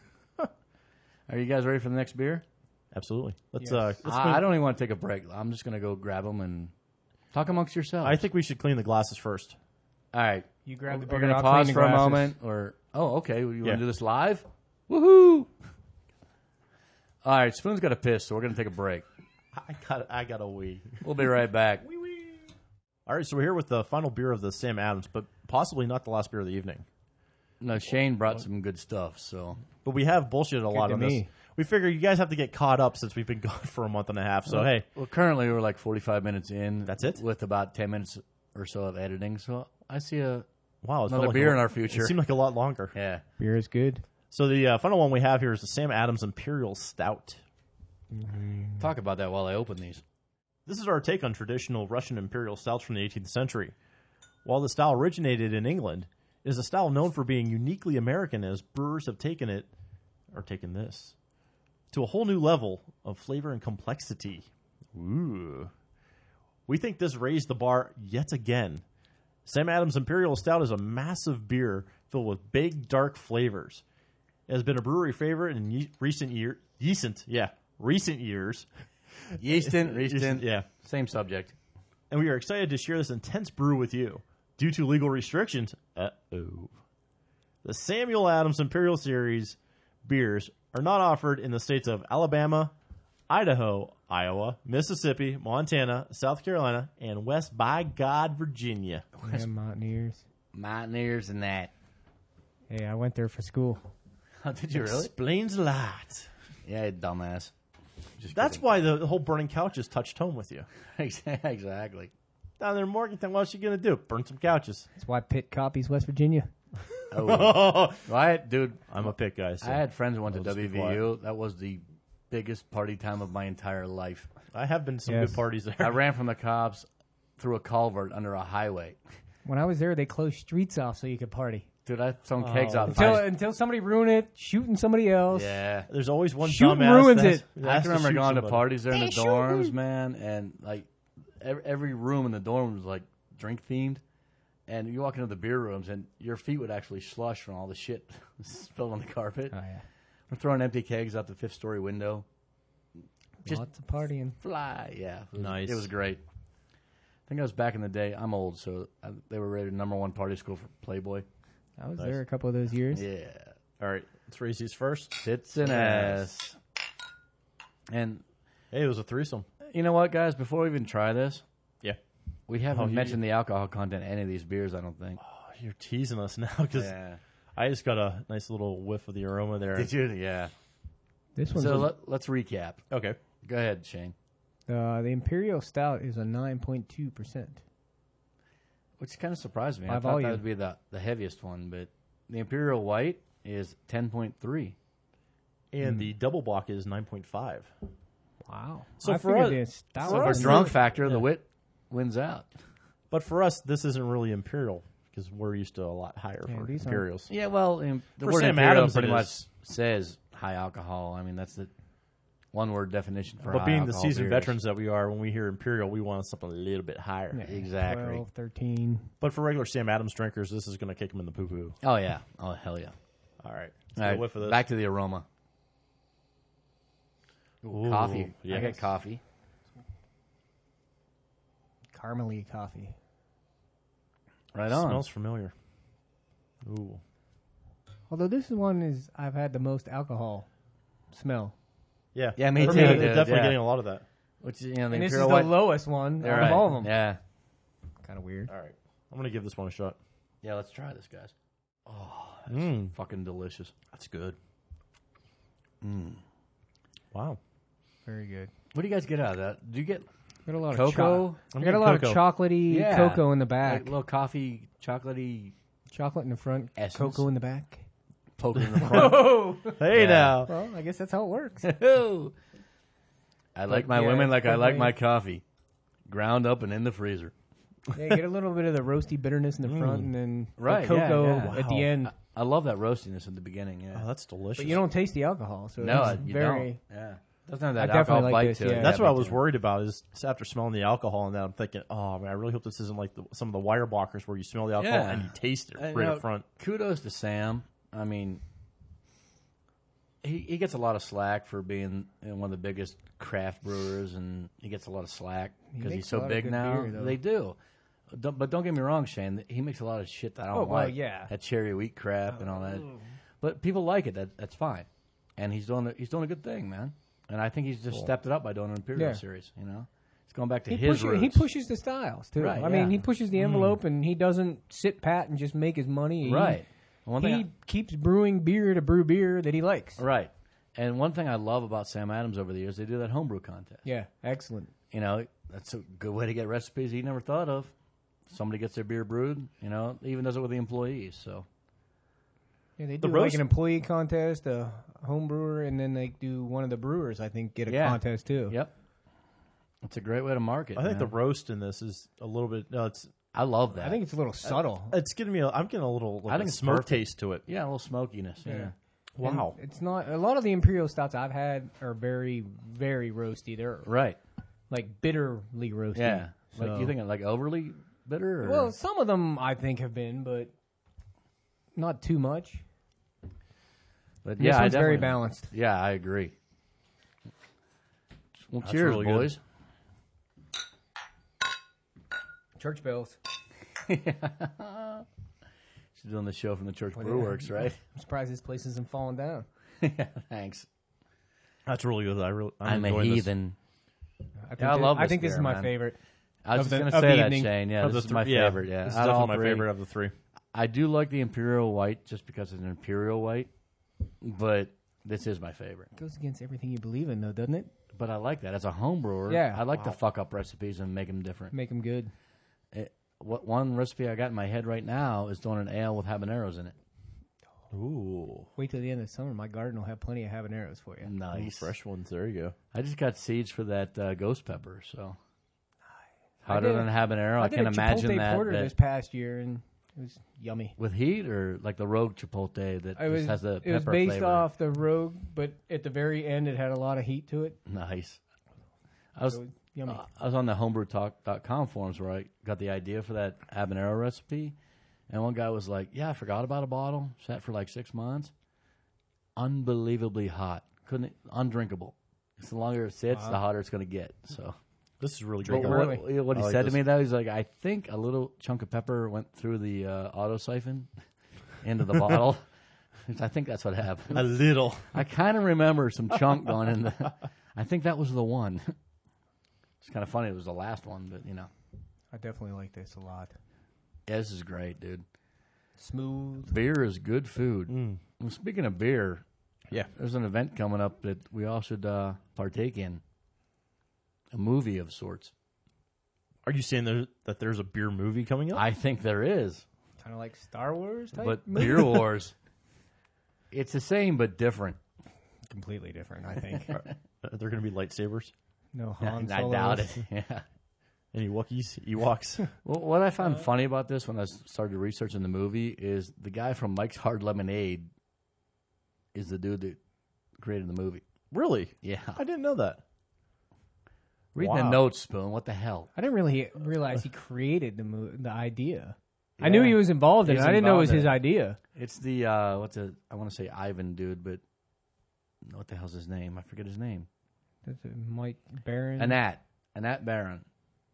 Are you guys ready for the next beer? Absolutely. Let's Yes. I don't even want to take a break. I'm just going to go grab them and talk amongst yourselves. I think we should clean the glasses first. All right. You grab the We're beer, going to I'll clean pause the for a glasses. moment. Okay. You want Yeah. to do this live? Woohoo! All right. Spoon's got to piss, so we're going to take a break. I got a wee. We'll be right back. All right, so we're here with the final beer of the Sam Adams, but possibly not the last beer of the evening. No, Shane brought some good stuff, so. But we have bullshitted a lot to on this. me. we figure you guys have to get caught up since we've been gone for a month and a half. So, hey, Well, currently we're like 45 minutes in. That's it? With about 10 minutes or so of editing. So I see wow. It felt another like beer a- in our future. It seemed like a lot longer. Yeah. Beer is good. So the final one we have here is the Sam Adams Imperial Stout. Talk about that while I open these. This is our take on traditional Russian imperial stouts from the 18th century. While the style originated in England, it is a style known for being uniquely American, as brewers have taken this to a whole new level of flavor and complexity. Ooh. We think this raised the bar yet again. Sam Adams Imperial Stout is a massive beer filled with big, dark flavors. It has been a brewery favorite in recent years. Yeaston. Yeah. Same subject. And we are excited to share this intense brew with you. Due to legal restrictions, the Samuel Adams Imperial Series beers are not offered in the states of Alabama, Idaho, Iowa, Mississippi, Montana, South Carolina, and West by God, Virginia. Yeah, Mountaineers. Mountaineers and that. Hey, I went there for school. Did you really? Explains a lot. Yeah, dumbass. Just That's kidding. why the whole burning couches touched home with you. Exactly. Down there in Morgantown, what's she going to do? Burn some couches. That's why Pitt copies West Virginia. Oh, right, dude. I'm a pit guy. So I had friends who went to I'll just be WVU. That was the biggest party time of my entire life. I have been to some Yes. good parties there. I ran from the cops through a culvert under a highway. When I was there, they closed streets off so you could party. Dude, I thrown kegs out. Until somebody ruined it, shooting somebody else. Yeah. There's always one Shooting dumbass ruins that it. has I to can remember shoot going to somebody. parties there in the They dorms, shooting. man, and like every room in the dorm was like drink themed. And you walk into the beer rooms, and your feet would actually slush from all the shit spilled on the carpet. Oh, yeah. We're throwing empty kegs out the 5th-story window. Just Lots of partying. Fly, yeah. Nice. It was great. I think I was back in the day. I'm old, so they were rated #1 party school for Playboy. I was Nice. there a couple of those years. Yeah. All right, let's raise these first. Tits and ass. And Hey, it was a threesome. you know what, guys? Before we even try this, Yeah. we haven't you- mentioned the alcohol content in any of these beers, I don't think. Oh, you're teasing us now because Yeah. I just got a nice little whiff of the aroma there. Did you? Yeah. This one's So let's recap. Okay. Go ahead, Shane. the Imperial Stout is a 9.2%. Which kind of surprised me. By I thought volume. that would be the heaviest one, but the Imperial White is 10.3. And the double block is 9.5. Wow. So I for figured us- the stout so For was drunk really- factor, the wit wins out. But for us, this isn't really Imperial because we're used to a lot higher Yeah, for these aren't- Imperials. Yeah, well, the For word Sam Imperial Adams, pretty it much is. says high alcohol. I mean, that's the one-word definition for But high being the alcohol seasoned beers. veterans that we are, when we hear Imperial, we want something a little bit higher. Yeah, Exactly. 12, 13. But for regular Sam Adams drinkers, this is going to kick them in the poo-poo. Oh, yeah. Oh, hell yeah. All right. Let's All get a right, whiff of this. back to the aroma. Ooh, Coffee. I yes. get coffee. Caramely coffee. Right on. Smells familiar. Ooh. Although this one is I've had the most alcohol smell. Yeah. Yeah, me For too, me, dude, definitely yeah. getting a lot of that. Which, you know, the And this is Imperial the White. lowest one They're out right. of all of them. Yeah. Kind of weird. All right. I'm going to give this one a shot. Yeah, let's try this, guys. Fucking delicious. That's good. Wow. Very good. What do you guys get out of that? Do you get Got a lot cocoa? of I'm got a getting lot cocoa. of chocolatey Yeah. cocoa in the Like back. a little coffee, chocolately Chocolate in the front, Essence. cocoa in the back. poking in the front? Oh, Hey Yeah. now. well, I guess that's how it works. I like my yeah, women like I like cocaine. my coffee. Ground up and in the freezer. Yeah, get a little bit of the roasty bitterness in the front, and then Right, the yeah, cocoa yeah. at the end. I love that roastiness at the beginning, yeah. Oh, that's delicious. But you don't taste the alcohol, so no, it's you very. don't. Yeah. Doesn't have that I definitely alcohol like bite this, to it. yeah. That's what I me was too. worried about is after smelling the alcohol and then I'm thinking, oh man, I really hope this isn't like some of the wire blockers where you smell the alcohol Yeah. and you taste it And, right you know, up front. Kudos to Sam. I mean, he gets a lot of slack for being one of the biggest craft brewers, and he gets a lot of slack because makes he's a so lot of big good now. beer, though. They do. But don't get me wrong, Shane. He makes a lot of shit that I don't Oh, well, like. yeah. That cherry wheat crap and all that. But people like it. That's fine. And he's doing a good thing, man. And I think he's just stepped it up by doing an Imperial Yeah. series. You know, he's going back to He his roots. pushes the styles too. Right, I mean, yeah. he pushes the envelope, and he doesn't sit pat and just make his money. Right. One He thing keeps brewing beer to brew beer that he likes. Right. And one thing I love about Sam Adams over the years, they do that homebrew contest. Yeah, excellent. You know, that's a good way to get recipes he never thought of. Somebody gets their beer brewed, you know, even does it with the employees. So Yeah, they do like an employee contest, a home brewer, and then they do one of the brewers, I think, get a contest too. Yep. It's a great way to market. I think the roast in this is a little bit. No, it's. I love that. I think it's a little subtle. It's getting me. I'm getting a little. I think it's smoke perfect. taste to it. Yeah, a little smokiness. Yeah. Wow. And it's not. A lot of the imperial stouts I've had are very, very roasty. They're Right. like bitterly roasty. Yeah. So- Like you think like overly bitter? Or? Well, some of them I think have been, but not too much. But This yeah, one's I very definitely- balanced. Yeah, I agree. Well, That's cheers, really good. boys. Church bells. She's doing the show from the Church Brew Works, right? I'm surprised this place isn't falling down. Thanks. That's really good. I'm a enjoying this. heathen. I think, I love I this think this beer, is my man. favorite. I was Of just the- going to of say the that, evening. Shane. Yeah, Of this the is my three- yeah, favorite. Yeah, This is Out of all definitely my three. favorite of the three. I do like the Imperial White just because it's an Imperial White, but this is my favorite. It goes against everything you believe in, though, doesn't it? But I like that. As a home brewer, Yeah. I like to fuck up recipes and make them different. Make them good. What one recipe I got in my head right now is doing an ale with habaneros in it. Ooh, Wait till the end of the summer. My garden will have plenty of habaneros for you. Nice. fresh ones. There you go. I just got seeds for that ghost pepper, so I hotter did than habanero. I did can a imagine Chipotle that, porter that this past year, and it was yummy. with heat or like the Rogue Chipotle that just has the It pepper was based flavor. off the Rogue, but at the very end, it had a lot of heat to it. Nice. I was So it was yummy. I was on the homebrewtalk.com forums where I got the idea for that habanero recipe, and one guy was like, "Yeah, I forgot about a bottle. Sat for like 6 months. Unbelievably hot. Undrinkable. The longer it sits, the hotter it's going to get." So, This is really but good. what he I like said this. to me though, he's like, "I think a little chunk of pepper went through the auto siphon into the bottle." I think that's what happened. A little. I kind of remember some chunk going in the. I think that was the one. It's kind of funny. It was the last one, but you know. I definitely like this a lot. Yeah, this is great, dude. Smooth. Beer is good food. Well, speaking of beer, Yeah. there's an event coming up that we all should partake in. A movie of sorts. Are you saying that there's a beer movie coming up? I think there is, Kind of like Star Wars type. but movie. Beer Wars. It's the same but different. Completely different, I think. Are there going to be lightsabers? No Han I Solo. doubt it. Yeah. Any Wookiees? Ewoks? Well, what I found funny about this when I started researching the movie is the guy from Mike's Hard Lemonade is the dude that created the movie. Really? Yeah. I didn't know that. Read Wow. the notes, Spoon. What the hell? I didn't really realize he created the idea. I knew he was involved in it. He's I didn't know it was involved his in it. idea. It's the I want to say Ivan dude, but what the hell's his name? I forget his name. That's Mike Barron. Anat Barron.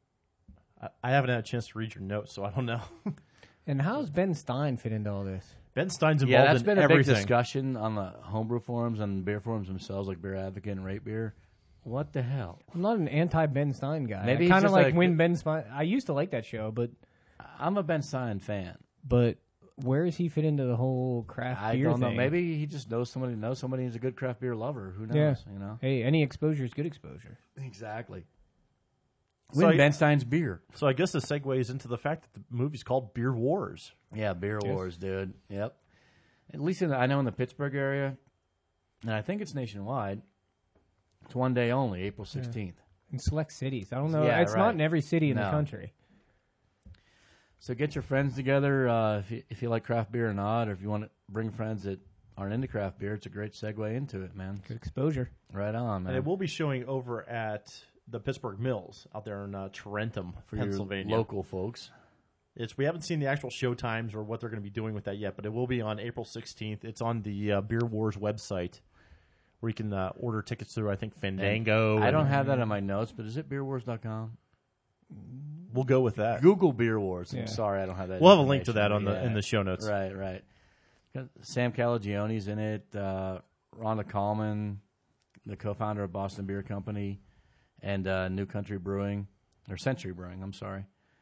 I haven't had a chance to read your notes, so I don't know. And how's Ben Stein fit into all this? Ben Stein's Yeah, involved that's in been a everything. big discussion on the homebrew forums and beer forums themselves, like Beer Advocate and Rate Beer. What the hell? I'm not an anti-Ben Stein guy. Maybe I he's kind of just like like- when Ben Stein. I used to like that show, but I'm a Ben Stein fan. where does he fit into the whole craft I beer don't know. thing? Maybe he just knows somebody who's a good craft beer lover. Who knows? Yeah. You know? Hey, any exposure is good exposure. Exactly. So Win I- Ben Stein's beer. So I guess this segues into the fact that the movie's called Beer Wars. Yeah, Beer Wars, dude. Yep. At least I know in the Pittsburgh area, and I think it's nationwide. It's one day only, April 16th. In select cities. I don't know. Yeah, it's right. not in every city in the No. country. So get your friends together if you like craft beer or not, or if you want to bring friends that aren't into craft beer. It's a great segue into it, man. Good exposure. Right on, man. And it will be showing over at the Pittsburgh Mills out there in Tarentum, For Pennsylvania. your local folks. We haven't seen the actual show times or what they're going to be doing with that yet, but it will be on April 16th. It's on the Beer Wars website where you can order tickets through, I think, Fandango. I don't have that on my notes, but is it beerwars.com? We'll go with that. Google Beer Wars. Yeah. I'm sorry, I don't have that. We'll have a link to that information. in the show notes. Right, right. Got Sam Calagione's in it. Rhonda Coleman, the co-founder of Boston Beer Company, and New Country Brewing, or Century Brewing. I'm sorry.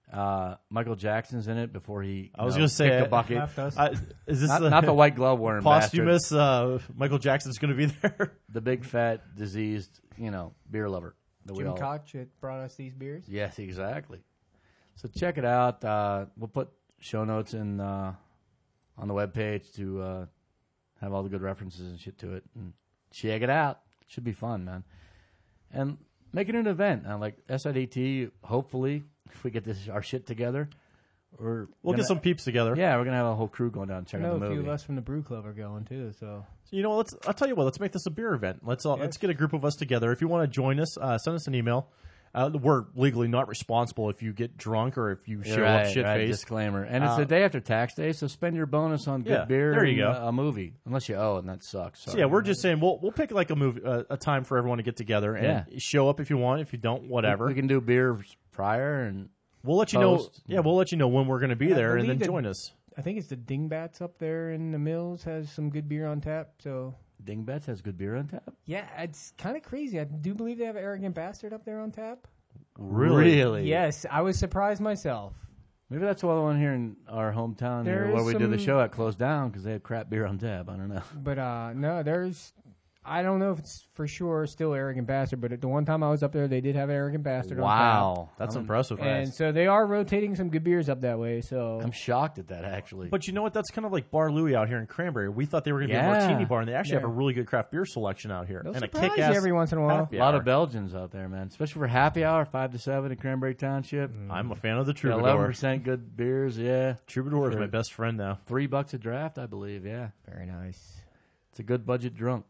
Michael Jackson's in it before he. I was going to say kicked the bucket. Left us. Is this Not the white glove wearing bastard. posthumous Michael Jackson's going to be there? The big fat diseased beer lover. That we Jim all- Koch had brought us these beers. Yes, exactly. So check it out. We'll put show notes in on the webpage to have all the good references and shit to it. And check it out. Should be fun, man. And make it an event. Like SIDT, hopefully, if we get our shit together, We'll get some peeps together. Yeah, we're going to have a whole crew going down and I check out know the a movie. few of us from the Brew Club are going too. So I'll tell you what. Let's make this a beer event. Let's get a group of us together. If you want to join us, send us an email. We're legally not responsible if you get drunk or if you show up shit faced. Disclaimer. And it's the day after tax day, so spend your bonus on good beer. there you and go. a movie, unless you owe, and that sucks. So yeah, we're just saying we'll pick like a movie, a time for everyone to get together and show up if you want. If you don't, whatever. We can do beer prior and. We'll let you Post. know. Yeah, we'll let you know when we're going to be Yeah, I there, and then believe that- join us. I think it's the Dingbats up there in the Mills has some good beer on tap. So Dingbats has good beer on tap? yeah, it's kind of crazy. I do believe they have Arrogant Bastard up there on tap. Really? Yes, I was surprised myself. Maybe that's why the one here in our hometown There here, where is we did the some- show at closed down because they had crap beer on tap. I don't know. But no, I don't know if it's for sure still Arrogant Bastard, but the one time I was up there, they did have Arrogant Bastard on Wow. That's impressive. tap. And so they are rotating some good beers up that way. So I'm shocked at that, actually. But you know what? That's kind of like Bar Louie out here in Cranberry. We thought they were going to be Yeah. a martini bar, and they actually Yeah. have a really good craft beer selection out here. they'll and a surprise you kick-ass every once in a while. happy a lot hour. of Belgians out there, man. Especially for happy hour, 5 to 7 in Cranberry Township. I'm a fan of the Got Troubadour. 11% good beers, yeah. Troubadour is Sure. my best friend now. $3 a draft, I believe, yeah. Very nice. It's a good budget drunk.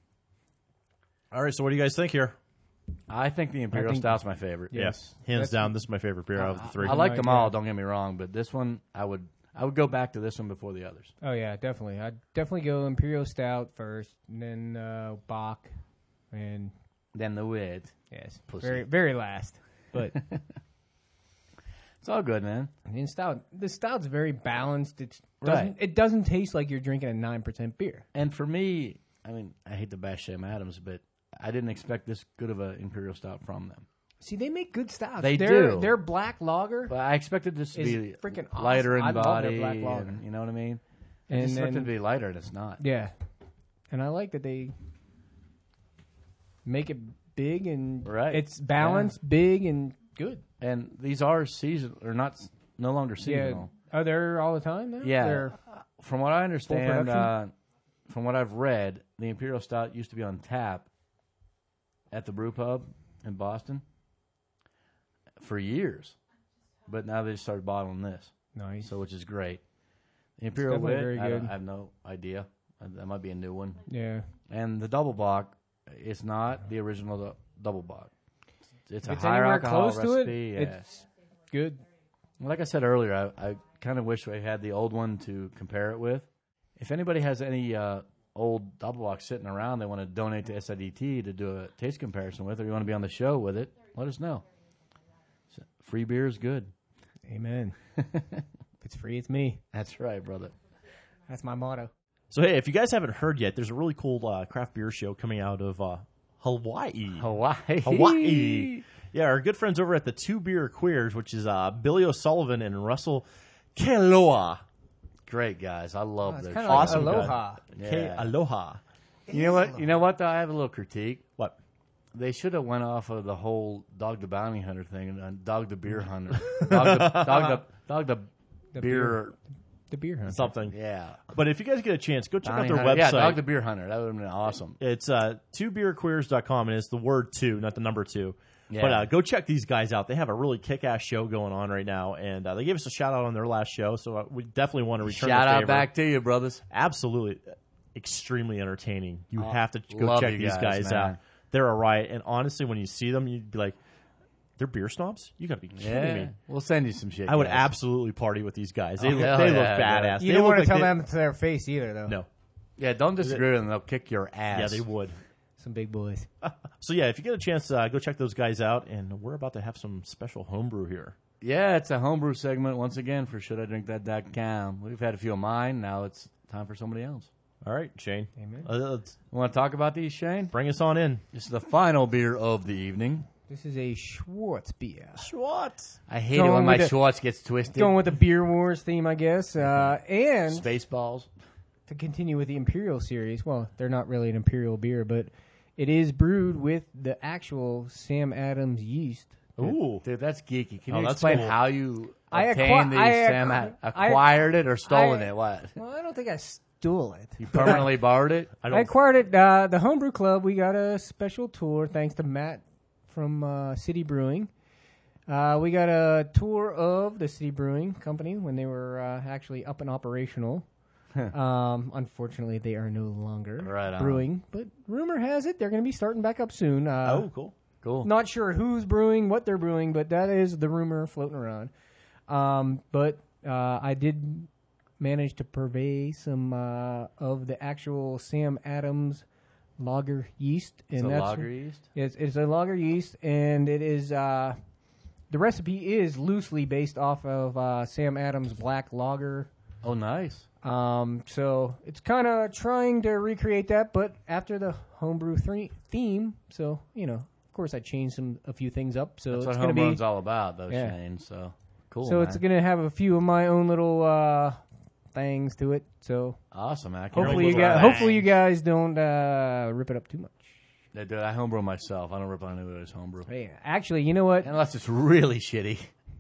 All right, so what do you guys think here? I think the Imperial Stout's my favorite. Yes. Yeah, hands That's- down, this is my favorite beer out of the three. I like them all, Yeah. don't get me wrong, but this one, I would go back to this one before the others. Oh yeah, definitely. I'd definitely go Imperial Stout first, and then Bach, and Then the wit. yes, Pussy. very very last. But It's all good, man. the stout's very balanced. Right. It doesn't taste like you're drinking a 9% beer. And for me, I mean, I hate to bash Sam Adams, but I didn't expect this good of an Imperial Stout from them. See, they make good stouts. They their, do. Their black lager, But I expected this to Is be freaking awesome. lighter in I love their body, black lager. and, you know what I mean? I and just expected it then to be lighter, and it's not. yeah, and I like that they make it big and Right. it's balanced, big and good. And these are season or not, no longer seasonal. Yeah, are they all the time now? Yeah. They're- From what I understand, production? from what I've read, the Imperial Stout used to be on tap at the Brew Pub in Boston for years, but now they just started bottling this, nice. so which is great. The Imperial definitely Wit, very good. I have no idea. That might be a new one. Yeah. And the Double Bock, it's not the original Double Bock. It's a If it's higher anywhere alcohol close to it, recipe. Yeah. it's good. Like I said earlier, I kind of wish we had the old one to compare it with. If anybody has any old Double Bock sitting around they want to donate to SIDT to do a taste comparison with, or you want to be on the show with it, let us know. So, free beer is good. Amen. If it's free, it's me. That's right, brother. That's my motto. So hey, if you guys haven't heard yet, there's a really cool craft beer show coming out of Hawaii. Hawaii. Yeah, our good friends over at the Two Beer Queers, which is Billy O'Sullivan and Russell Kealoha. Great guys. I love It's this. kind show. of Awesome like guy. Aloha. Yeah. Aloha. You know what? You know what? Though I have a little critique. What? They should have went off of the whole Dog the Bounty Hunter thing and Dog the Beer Hunter. Dog the beer. The beer hunter. Something. Yeah. But if you guys get a chance, go check out Bounty their Hunter. website. Yeah, Dog the Beer Hunter. That would have been awesome. It's twobeerqueers.com, and it's the word two, not the number two. Yeah. But go check these guys out. They have a really kick-ass show going on right now, and they gave us a shout-out on their last show, so we definitely want to return Shout the out favor. back to you, brothers. Absolutely. Extremely entertaining. You have to go love check you these guys, guys man. out. They're a riot, and honestly, when you see them, you'd be like, they're beer snobs? You got to be kidding Yeah. me. We'll send you some shit. I would guys. absoltly party with these guys. They, Oh, look, hell they look yeah, badass. You They don't look want to like tell they- them to their face either, though. No. Yeah, don't disagree with them. They'll kick your ass. Yeah, they would. Some big boys. So, yeah, if you get a chance, go check those guys out, and we're about to have some special homebrew here. Yeah, it's a homebrew segment once again for ShouldIDrinkThat.com. We've had a few of mine. Now it's time for somebody else. All right, Shane. Amen. Let's You want to talk about these, Shane? bring us on in. This is the final beer of the evening. This is a Schwartz beer. Schwartz. I hate it Going when my with the- Schwartz gets twisted. Going with the Beer Wars theme, I guess. And Spaceballs. to continue with the Imperial series, well, they're not really an Imperial beer, but it is brewed with the actual Sam Adams yeast. Ooh. Dude, that's geeky. Can Oh, you that's explain cool. how you I obtained acquired it or stolen it? What? Well, I don't think I stole it. You permanently borrowed it? I acquired it. The Homebrew Club, we got a special tour thanks to Matt from City Brewing. We got a tour of the City Brewing Company when they were actually up and operational. Unfortunately, they are no longer Right on. brewing, but rumor has it they're going to be starting back up soon. Oh, cool. Cool. Not sure who's brewing, what they're brewing, but that is the rumor floating around. But I did manage to purvey some of the actual Sam Adams lager yeast. It's a lager yeast? It's a lager yeast, and it is the recipe is loosely based off of Sam Adams black lager. Oh, nice. So it's kind of trying to recreate that, but after the homebrew theme. So of course, I changed a few things up. So That's it's what going to be homebrewing's all about, though, Yeah. Shane. So cool. So it's going to have a few of my own little things to it. So awesome, man. hopefully you guys don't rip it up too much. Yeah, dude, I homebrew myself. I don't rip on anybody's homebrew. Hey, actually, you know what? Unless it's really shitty.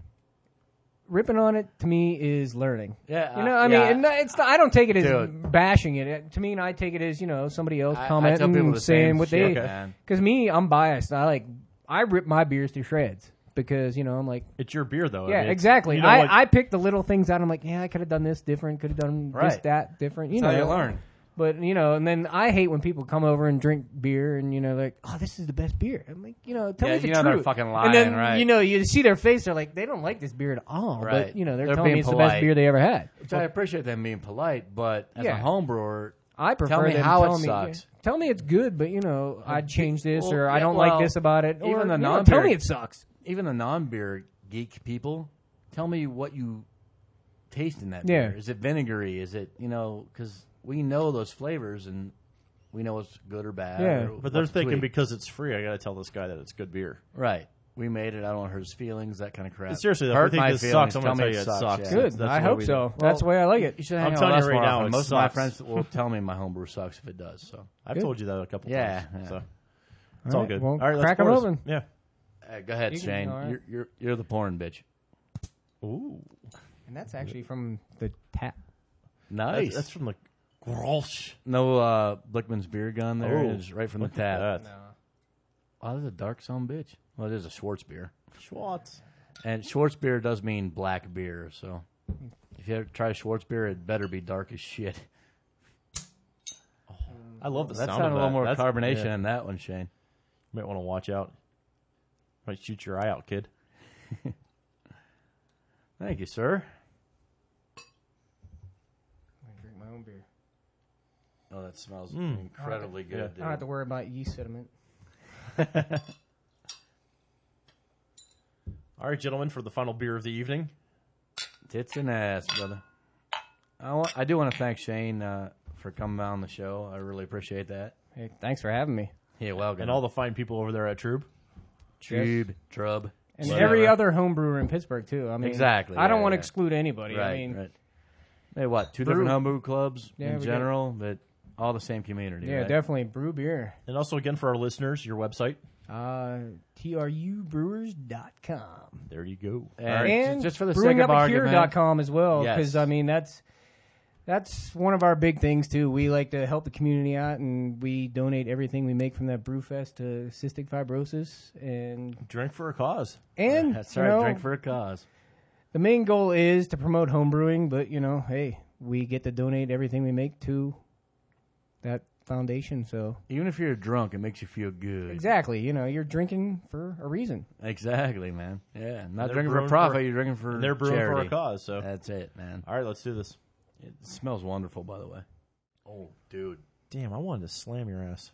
Ripping on it to me is learning. Yeah, I mean, and I don't take it as Dude. bashing it. To me, I take it as somebody else I tell commenting people and the saying same what shit, they. man. Because me, I'm biased. I rip my beers to shreds because I'm like, It's your beer, though. I yeah, mean, it's- exactly. you know what- I pick the little things out. I'm like, yeah, I could have done this different. Could have done this, Right. that different. That's how you learn. But and then I hate when people come over and drink beer and like, oh, this is the best beer. I'm like, tell Yeah, me the you know they're truth. fucking and lying, then right. you see their face. They're like, they don't like this beer at all. Right. But they're They're telling being me it's the polite. best beer they ever had. Which I appreciate them being polite, but as Yeah. a homebrewer, I prefer tell me them how telling it me, sucks. tell me it's good, but I'd change this well, or I yeah, don't well, like this about it. Or even the tell non-beer- me it sucks. even the non-beer geek people, tell me what you taste in that Yeah. beer. Is it vinegary? Is it, because we know those flavors and we know what's good or bad. Yeah. or But they're what's thinking tweaked. because it's free, I got to tell this guy that it's good beer. Right. We made it. I don't want to hurt his feelings, that kind of crap. Seriously, though, if hurt you think my this feelings, sucks, I'm tell gonna me tell you it sucks. Yeah. Good. That's I the way hope we so. do That's the way I like it. You should hang I'm out telling with you us right more now, often. it Most of my sucks. friends will tell me my homebrew sucks if it does. So I've Good. told you that a couple Yeah, times. yeah. So it's all right, good. well, All right, let's crack 'em pour this. open. Yeah. go ahead, You can- Shane. all right. You're the porn bitch. Ooh. And that's actually from the tap. Nice. That's from the Grolsch. No Blickman's beer gun there. Oh, It's right from the look at tap. that. Oh, this is a dark son bitch. Well, it is a Schwartz beer. Schwartz. And Schwartz beer does mean black beer, so if you ever try Schwartz beer, it better be dark as shit. I love the That sound sounded of a little that. more That's- carbonation yeah. in that one, Shane. You might want to watch out. Might shoot your eye out, kid. Thank you, sir. I drink my own beer. Oh, that smells incredibly good. I don't have to worry about yeast sediment. All right, gentlemen, for the final beer of the evening. Tits and ass, brother. I do want to thank Shane for coming on the show. I really appreciate that. Hey, thanks for having me. Yeah, welcome. And all the fine people over there at Trube. Trub, Trub. And whatever. every other home brewer in Pittsburgh, too. I mean, Exactly, I don't yeah, want to yeah. exclude anybody. Right, I mean, right. Hey, what? Two Brew- different homebrew clubs Yeah, in we general, but all the same community. yeah, right? definitely brew beer. And also, again, for our listeners, your website. TRUbrewers.com. There you go. And just for the sake of argument, brewingupacure.com as well, Yes. because I mean that's one of our big things too. We like to help the community out, and we donate everything we make from that Brewfest to cystic fibrosis, and Drink for a cause. that's you right. know, Drink for a cause. the main goal is to promote home brewing, but hey, we get to donate everything we make to that foundation. So Even if you're drunk, it makes you feel good. exactly, you're drinking for a reason. Exactly, man. Yeah, not They're drinking for brewing profit. for- you're drinking for And they're brewing charity. for a cause. So, That's it, man. all right, let's do this. It smells wonderful, by the way. Oh, dude. Damn, I wanted to slam your ass.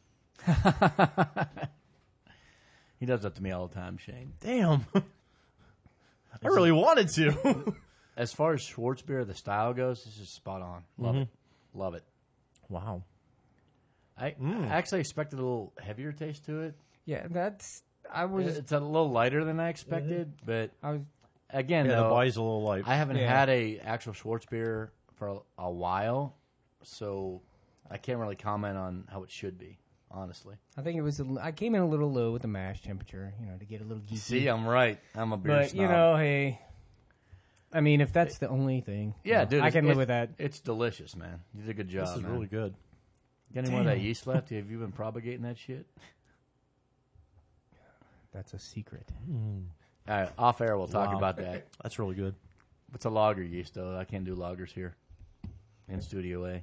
He does that to me all the time, Shane. Damn. I really wanted to. As far as Schwartz beer, the style goes, this is spot on. Love it. Love it. Wow. I actually expected a little heavier taste to it. Yeah, that's It's a little lighter than I expected, but I was again, Yeah, though, the body's a little light. I haven't Yeah. had a actual Schwartz beer for a while, so I can't really comment on how it should be, honestly. I think it was. I came in a little low with the mash temperature, to get a little geeky. See, I'm right. I'm a beer but snob. hey, I mean, if that's the only thing, Yeah, dude, I can live with that. It's delicious, man. You did a good job. This is man. really good. Got any more of that yeast left? Have you been propagating that shit? That's a secret. All right, off air, we'll talk Wow. about that. That's really good. It's a lager yeast, though. I can't do lagers here in Studio A.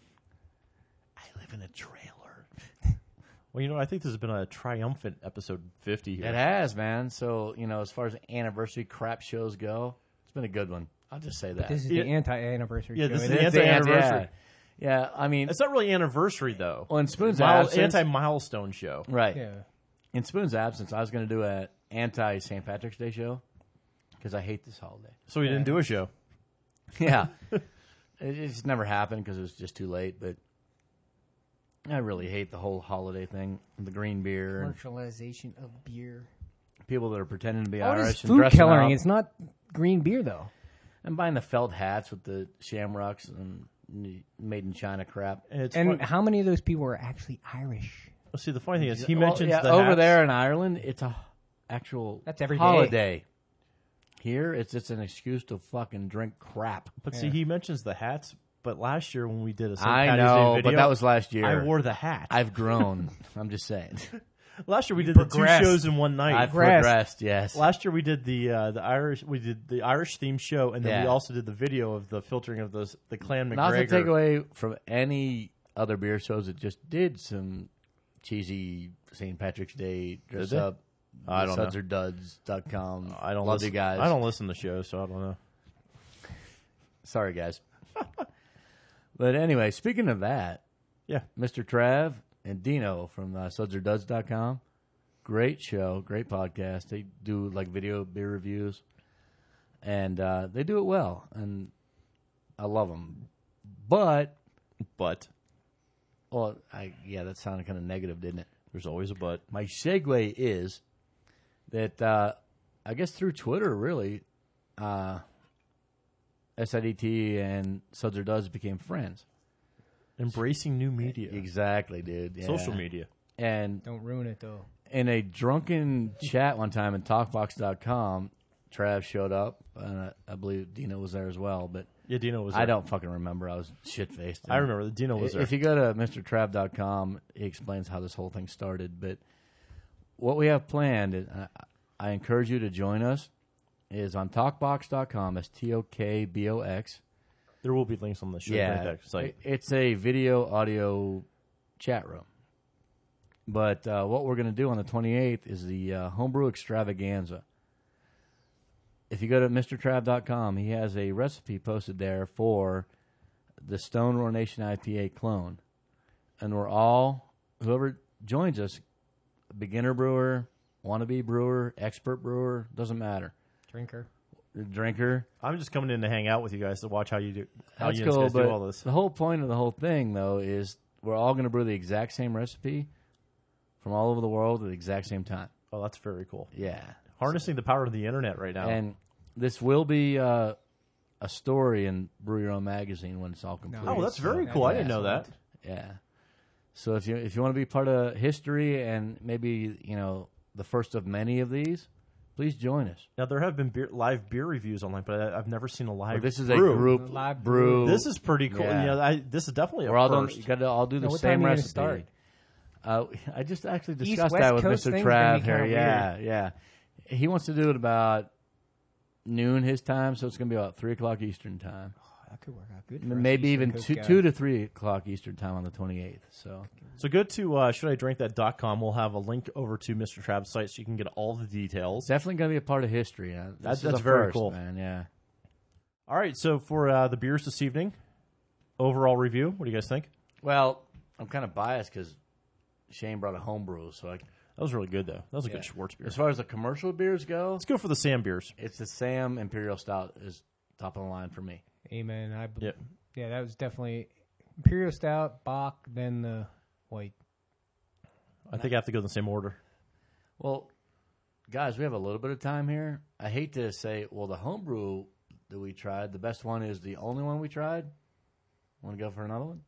I live in a trailer. Well, I think this has been a triumphant episode 50 here. It has, man. So, as far as anniversary crap shows go, it's been a good one. I'll just say that. This is Yeah. the anti-anniversary. Yeah, show. this is It the anti-anniversary. Yeah, I mean, It's not really anniversary, though. well, in Spoon's absence, Anti-milestone show. right. Yeah. In Spoon's absence, I was going to do an anti-St. Patrick's Day show because I hate this holiday. So we didn't do a show. Yeah. It just never happened because it was just too late, but I really hate the whole holiday thing. The green beer and Commercialization of beer. people that are pretending to be Oh, it is Irish and food dressing coloring. up. It's not green beer though. And buying the felt hats with the shamrocks and made in China crap. And, it's And fun- how many of those people are actually Irish? See, the funny thing is, he Well, mentions yeah, the over hats. there in Ireland, it's a actual That's every day. holiday. Here, it's just an excuse to fucking drink crap. But see, he mentions the hats. But last year when we did a St. I Paddy's know, Day video, but that was last year. I wore the hat. I've grown. I'm just saying. Last year we did the two progressed. shows in one night. I've Progressed. progressed. Yes. Last year we did the Irish. We did the Irish themed show, and then we Yeah. also did the video of the filtering of the Clan Not to McGregor. take away from any other beer shows that just did some cheesy St. Patrick's Day dress they? up. I don't know. Sudsordduds.com. I don't love listen, you guys. I don't listen to shows, so I don't know. Sorry, guys. But anyway, speaking of that, Yeah, Mr. Trav and Dino from Sudsordduds.com. Great show, great podcast. They do like video beer reviews, and they do it well, and I love them. But, but well, that sounded kind of negative, didn't it? there's always a but. My segue is that I guess through Twitter, really, SIDT and Suds or Duds became friends. Embracing new media, Exactly, dude. Yeah. social media. And Don't ruin it though. in a drunken chat one time in TalkBox.com, Trav showed up, and I believe Dino was there as well, but Yeah, Dino was there. I don't fucking remember. I was shit-faced. I remember that Dino was there. If you go to MrTrav.com, he explains how this whole thing started. But what we have planned, is, I encourage you to join us, is on TalkBox.com. That's TOKBOX. There will be links on the show site. It's a video, audio chat room. But what we're going to do on the 28th is the Homebrew Extravaganza. If you go to MrTrav.com, he has a recipe posted there for the Stone Roar Nation IPA clone. And whoever joins us, beginner brewer, wannabe brewer, expert brewer, doesn't matter. Drinker. I'm just coming in to hang out with you guys to watch how you do. How That's you cool, guys but do all this. the whole point of the whole thing, though, is we're all going to brew the exact same recipe from all over the world at the exact same time. Oh, that's very cool. Yeah. Harnessing the power of the internet right now. And this will be a story in Brew Your Own magazine when it's all complete. Oh, that's very cool. I didn't know that. Yeah. So if you want to be part of history and maybe the first of many of these, please join us. Now there have been live beer reviews online, but I've never seen a live. But this is brew. a group Live brew. This is pretty cool. Yeah. This is definitely a We're all first. you got to all do the what same time are you gonna recipe. start? I just actually East, discussed West that with Coast Mr. thing's gonna Trav be here. kinda Yeah. He wants to do it about noon his time, so it's going to be about 3 o'clock Eastern time. That could work out good. And for us maybe Eastern even Coast 2 guys. to 3 o'clock Eastern time on the 28th. So So go to shouldidrankThat.com. We'll have a link over to Mr. Trav's site so you can get all the details. definitely going to be a part of history. That's This is a very first, cool. man. Yeah. All right, so for the beers this evening, overall review, what do you guys think? Well, I'm kind of biased because Shane brought a homebrew, so That was really good, though. That was a good Schwartz beer. as far as the commercial beers go, Let's go for the Sam beers. it's the Sam Imperial Stout is top of the line for me. Amen. Yep. Yeah, that was definitely Imperial Stout, Bach, then the white. I think I have to go in the same order. Well, guys, we have a little bit of time here. I hate to say, well, the homebrew that we tried, the best one is the only one we tried. Want to go for another one?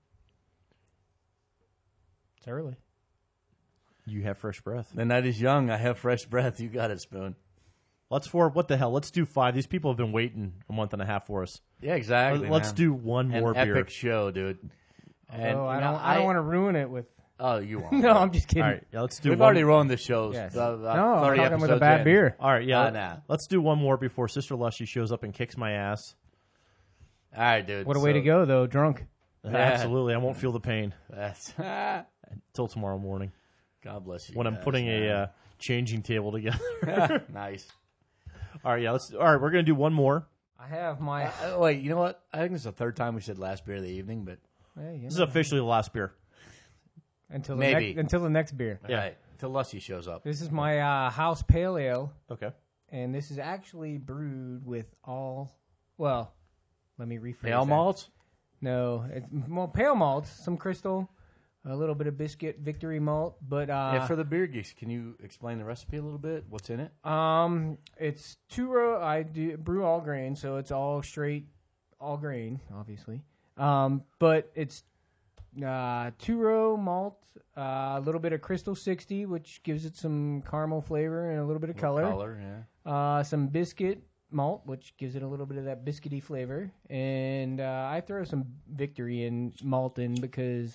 It's early. You have fresh breath. The night is young. I have fresh breath. You got it, Spoon. What the hell? Let's do 5. These people have been waiting a month and a half for us. Yeah, exactly. Let's man. do one more An beer. epic show, dude. And I you know, don't want to ruin it with. Oh, you won't. No, I'm just kidding. All right, yeah, let's do We've one. already ruined the shows. Yes. No, No, I'm 30 talking with a episodes bad in. beer. All right, yeah. Nah. Let's do one more before Sister Lushy shows up and kicks my ass. All right, dude. What a way to go, though. Drunk. Yeah. Absolutely, I won't feel the pain That's until tomorrow morning God bless you. when I'm guys, putting man. a changing table together. Nice. All right, yeah. All right, we're gonna do one more. I have my. Wait, you know what? I think this is the third time we said last beer of the evening, but This is officially the last beer. until maybe. until the next beer. Yeah. right, till Lusty shows up. This is my house pale ale, Okay. and this is actually brewed with all. Well, let me rephrase. Pale that. malts? No, it's pale malts, some crystal, a little bit of biscuit victory malt, but Yeah, for the beer geeks, can you explain the recipe a little bit? What's in it? it's 2 row. I do brew all grain, so it's all straight, all grain, obviously. But it's 2 row malt, a little bit of Crystal 60, which gives it some caramel flavor and a little bit of color. Yeah. Some biscuit malt, which gives it a little bit of that biscuity flavor, and I throw some victory and malt in because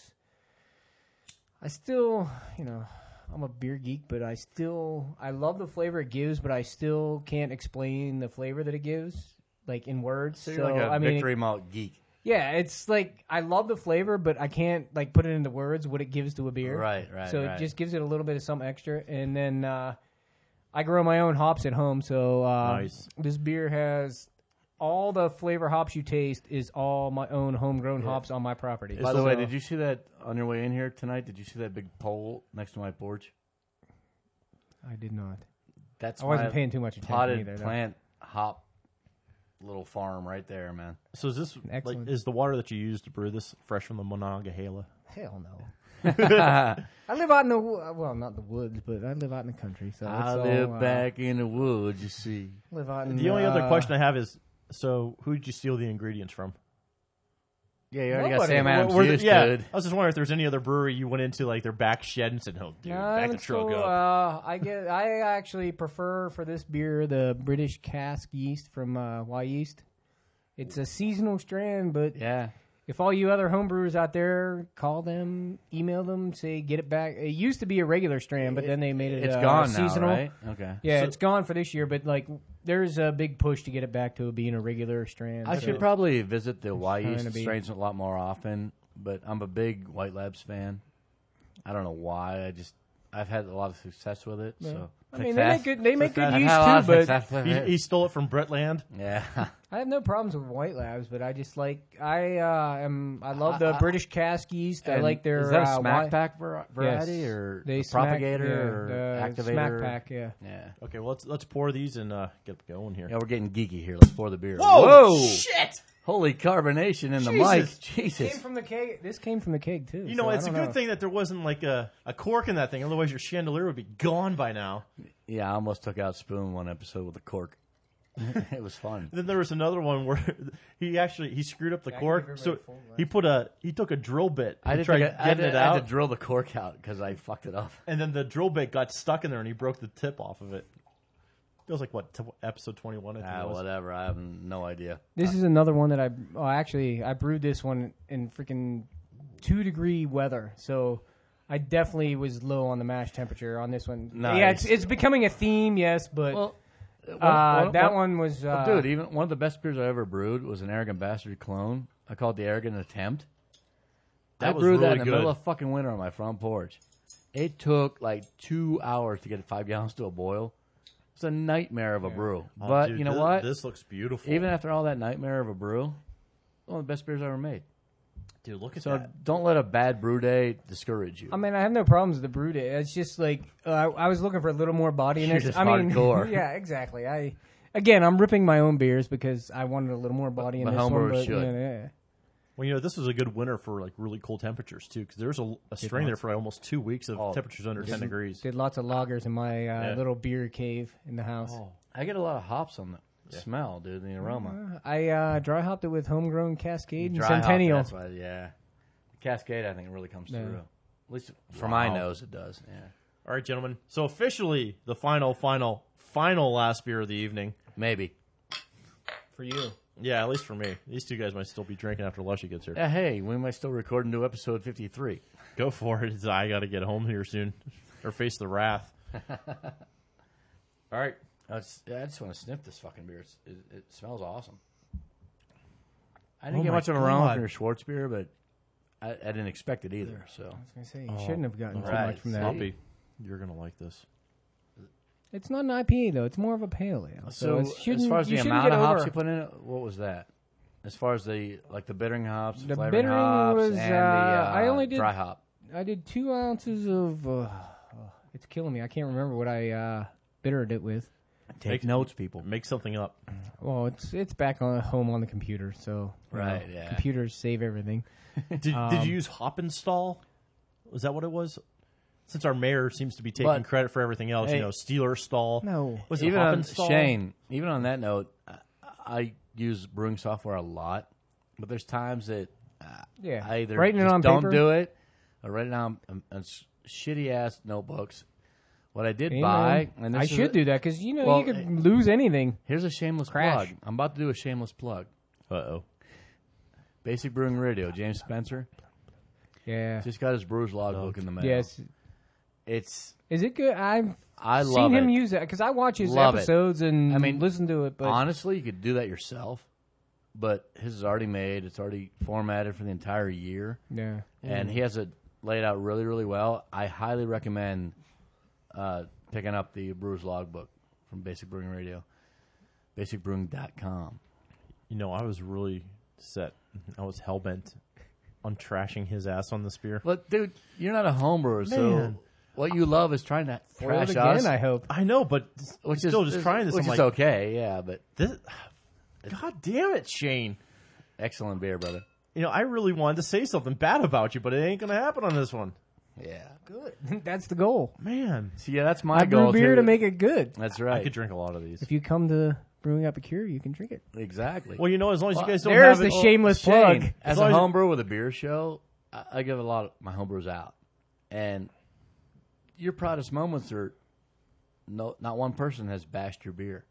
I still, I'm a beer geek, but I love the flavor it gives, but I still can't explain the flavor that it gives, like in words. So you're like a I mean, victory malt geek. yeah, it's like I love the flavor, but I can't like put it into words what it gives to a beer. Right. So right. it just gives it a little bit of something extra, and then I grow my own hops at home, so Nice. this beer has all the flavor hops you taste is all my own homegrown hops on my property. By the way, did you see that on your way in here tonight? Did you see that big pole next to my porch? I did not. That's I wasn't my paying too much attention potted either. though. plant hop little farm right there, man. So is this Excellent. is the water that you use to brew this fresh from the Monongahela? Hell no. I live out in the not the woods, but I live out in the country. So I it's live all, back in the woods, you see. Live out in The only other question I have is, so who did you steal the ingredients from? Yeah, you already got Nobody. Sam Adams Were- used, yeah, dude. I was just wondering if there's any other brewery you went into, like their back shed and said, "Oh, dude, back the truck up." I actually prefer for this beer the British cask yeast from Y Yeast. It's a seasonal strand, but Yeah. if all you other homebrewers out there, call them, email them, say get it back. It used to be a regular strand, but then they made it It's gone now, seasonal. right? Okay. Yeah, it's gone for this year, but like there's a big push to get it back to being a regular strand. I so- should probably visit the Y trying Yeast to be- strains a lot more often, but I'm a big White Labs fan. I don't know why. I've had a lot of success with it. So I mean, they make good I've yeast had a lot too, of but success with it. He stole it from Brett Land. Yeah. I have no problems with White Labs, but I just like I love the British cask yeast. I And like their is that a smack Y- pack variety Yes. or They a smack- propagator yeah, or the activator? Smack pack, yeah. Yeah. Okay, well let's pour these and get going here. Yeah, we're getting geeky here. Let's pour the beer. Whoa! Shit! Holy carbonation in the Jesus. mic. Came Jesus. from the keg. This came from the keg too. You know, so I it's a don't good know. thing that there wasn't like a cork in that thing. Otherwise, your chandelier would be gone by now. Yeah, I almost took out Spoon one episode with a cork. It was fun. Then there was another one where he screwed up the Yeah, I cork. give So everybody he took a drill bit I and did tried think I getting had it out, to drill the cork out because I fucked it up. and then the drill bit got stuck in there, and he broke the tip off of it. It was like episode 21. I think it was. Whatever. I have no idea. This is another one that I brewed this one in freaking 2-degree weather. So I definitely was low on the mash temperature on this one. Nice. Yeah, it's becoming a theme, yes, but Well, that one was dude, even one of the best beers I ever brewed was an Arrogant Bastard clone. I called it the Arrogant Attempt. That I was brewed that really in the good. middle of fucking winter on my front porch. It took like 2 hours to get 5 gallons to a boil. It's a nightmare of a brew. Oh, But dude, you know what? This looks beautiful. Even after all that nightmare of a brew, one of the best beers I ever made. dude, look at So that. don't let a bad brew day discourage you. I mean, I have no problems with the brew day. It's just like I was looking for a little more body in You're it. just I mean, hardcore. yeah, exactly. I'm ripping my own beers because I wanted a little more body in But this one. homebrewers But should. yeah. Well, this was a good winter for like really cold temperatures too, because there's a string there for almost 2 weeks of temperatures under 10 degrees. Did lots of lagers in my little beer cave in the house. I get a lot of hops on the smell, dude, the aroma. I dry hopped it with homegrown Cascade and Dry hop, Centennial. that's why, yeah. Cascade, I think, really comes through. At least for my nose, it does. Yeah. All right, gentlemen. So officially, the final last beer of the evening. Maybe. For you. Yeah, at least for me. These two guys might still be drinking after Lushy gets here. Yeah, hey, we might still record into episode 53. Go for it. I got to get home here soon or face the wrath. All right. I just want to sniff this fucking beer. It smells awesome. I didn't get much of an aroma from your Schwartz beer, but I didn't expect it either. So I was going to say, you shouldn't have gotten too right. much from that. Sloppy. You're going to like this. It's not an IPA, though. It's more of a pale ale. So as far as the amount of hops you put in it, what was that? As far as the bittering hops, The flavoring bittering hops, was, and the I only did- dry hop. I did 2 ounces of... it's killing me. I can't remember what I bittered it with. Take notes, people. Make something up. Well, it's back on home on the computer, so... Right, yeah. Computers save everything. Did you use Hoppenstall? Was that what it was? Since our mayor seems to be taking But- credit for everything else, Hey. Steeler stall. No. Was it Even on, Hoppenstall? Shane, even on that note, I use brewing software a lot, but there's times that Yeah. I either Writing it just on don't paper? do it or write it on shitty-ass notebooks. What I did buy... and I this is should a- do that, because, Well, you could lose anything. Here's a shameless Crash. plug. I'm about to do a shameless plug. Uh-oh. Basic Brewing Radio, James Spencer. Yeah. Just got his brewer's logbook in the mail. Yes. It's... Is it good? I've I seen love him it. use it, because I watch his Love it. episodes and I mean, listen to it, but... Honestly, you could do that yourself, but his is already made. It's already formatted for the entire year, Yeah. and he has it laid out really, really well. I highly recommend picking up the brewer's logbook from Basic Brewing Radio, basicbrewing.com. I was really set. I was hell-bent on trashing his ass on this beer. But, dude, you're not a home brewer, so Man. what you love is trying to Foiled trash again, us. I hope. I know, but Which still is, just trying this. Which I'm is like, okay, yeah, but this, God damn it, Shane. excellent beer, brother. I really wanted to say something bad about you, but it ain't going to happen on this one. Yeah. Good. That's the goal. Man. So, yeah, that's my I goal, brew beer too. to make it good. That's I right. could drink a lot of these. If you come to Brewing Up a Cure, you can drink it. Exactly. Well, as long as you guys don't There's have the it. shameless plug. Shane, as a homebrewer with a beer show, I give a lot of my homebrews out. And your proudest moments are not one person has bashed your beer.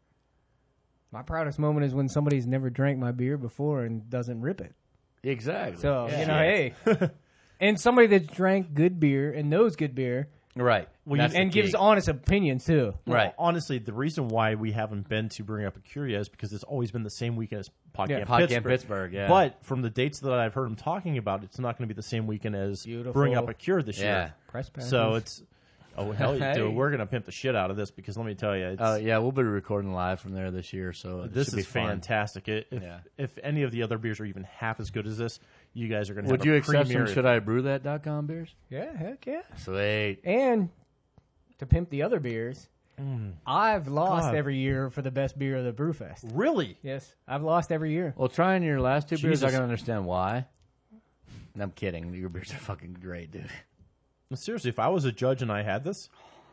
My proudest moment is when somebody's never drank my beer before and doesn't rip it. Exactly. So, Yeah. hey. And somebody that drank good beer and knows good beer Right. Well, That's and the gives key. honest opinions, too. Right. Honestly, the reason why we haven't been to Bring Up a Curia is because it's always been the same weekend as PodCamp PodCamp Pittsburgh, yeah. But from the dates that I've heard him talking about, it's not going to be the same weekend as Beautiful. Bring Up a Cure this Yeah. year. Press passes. So it's... Oh, hell yeah, Hey. dude. We're going to pimp the shit out of this because let me tell you, it's, Yeah, we'll be recording live from there this year, so this should be is fun. fantastic. Yeah. If any of the other beers are even half as good as this, you guys are going to have Would you a accept premier. some shouldibrew.com beers? Yeah, heck yeah. Sweet. And to pimp the other beers, I've lost God. every year for the best beer of the Brewfest. Really? Yes, I've lost every year. Well, trying your last two beers, I Jesus. can understand why. I'm kidding. Your beers are fucking great, dude. Seriously, if I was a judge and I had this,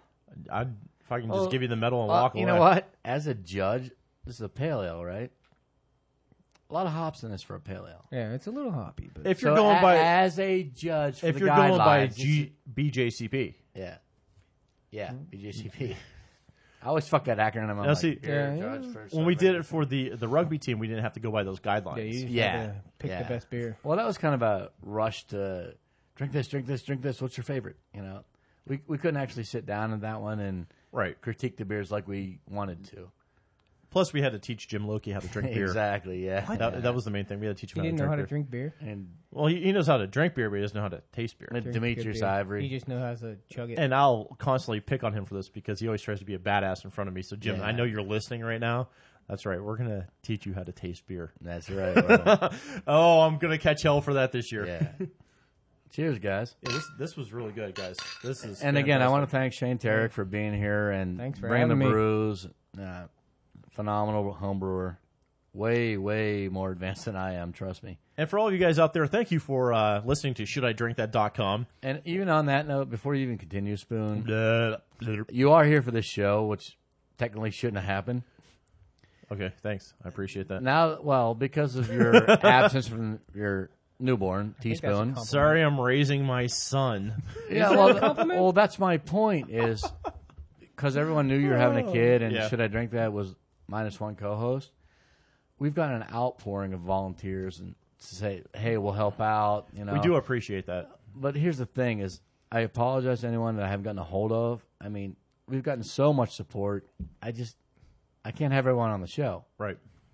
if I can just give you the medal and walk away. You know what? As a judge, this is a pale ale, right? A lot of hops in this for a pale ale. Yeah, it's a little hoppy, but If you're going by as a judge, for if the you're going by guidelines, BJCP, yeah, BJCP. I always fuck that acronym. I'm Now, like, see, you're a Yeah, judge for when we something. did it for the rugby team, we didn't have to go by those guidelines. yeah, you just Yeah, had to pick yeah. the best beer. Well, that was kind of a rush to drink this, drink this, drink this. What's your favorite? We couldn't actually sit down in that one and Right. critique the beers like we wanted to. Plus, we had to teach Jim Loki how to drink beer. Exactly. Yeah. That was the main thing. We had to teach He him didn't know how to beer. drink beer. And Well, he knows how to drink beer, but he doesn't know how to taste beer. Drink good Demetrius beer. Ivory. He just knows how to chug it. And I'll constantly pick on him for this because he always tries to be a badass in front of me. So, Jim, Yeah. I know you're listening right now. That's right. We're going to teach you how to taste beer. That's right. brother. Oh, I'm going to catch hell for that this year. Yeah. Cheers, guys. Yeah, this was really good, guys. This is And again, I fantastic. want to thank Shane Tarek for being here and Thanks for bringing the having me. brews. Phenomenal home brewer. way, way more advanced than I am. Trust me. And for all of you guys out there, thank you for listening to ShouldIDrinkThat.com. And even on that note, before you even continue, Spoon, you are here for this show, which technically shouldn't have happened. Okay, thanks. I appreciate that. Now, well, because of your absence from your newborn, Teaspoon. Sorry, I'm raising my son. Yeah, well, that's my point is because everyone knew you were having a kid, and Should I Drink That was -1 co-host. We've got an outpouring of volunteers and to say, hey, we'll help out. You know, We do appreciate that. But here's the thing: is I apologize to anyone that I haven't gotten a hold of. I mean, we've gotten so much support. I can't have everyone on the show. Right.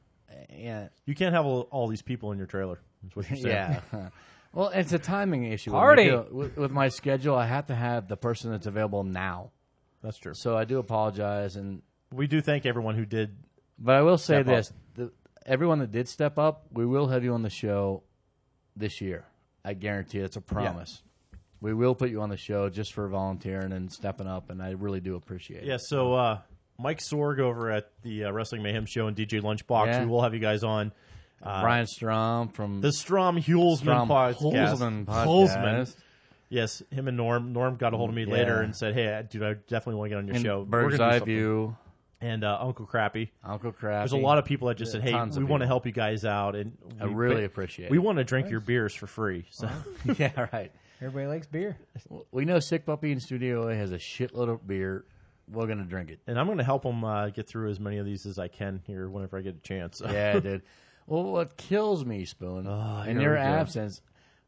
Yeah. You can't have all these people in your trailer. That's what you're saying. Yeah. Well, it's a timing issue. Party. With my schedule, I have to have the person that's available now. That's true. So I do apologize, and We do thank everyone who did. but I will say Step up. this: everyone that did step up, we will have you on the show this year. I guarantee it's a promise. We will put you on the show just for volunteering and stepping up, and I really do appreciate it. Yeah, so Mike Sorg over at the Wrestling Mayhem Show and DJ Lunchbox, Yeah. we will have you guys on. Brian Strom from The Strom Hulsman podcast. Hulsman Hulsman. Yes, him and Norm. Norm got a hold of me later Yeah. and said, hey, dude, I definitely want to get on your and show. Bird's We're gonna do Eye something. View, And Uncle Crappy. Uncle Crappy. There's a lot of people that just said, hey, Tons of we want to people. help you guys out. And I really appreciate We it. want to drink your beers for free. So Yeah, right. Everybody likes beer. We know Sick Puppy in Studio A has a shitload of beer. We're going to drink it. And I'm going to help him get through as many of these as I can here whenever I get a chance. Yeah, dude. Well, what kills me, Spoon, in here your we go. absence,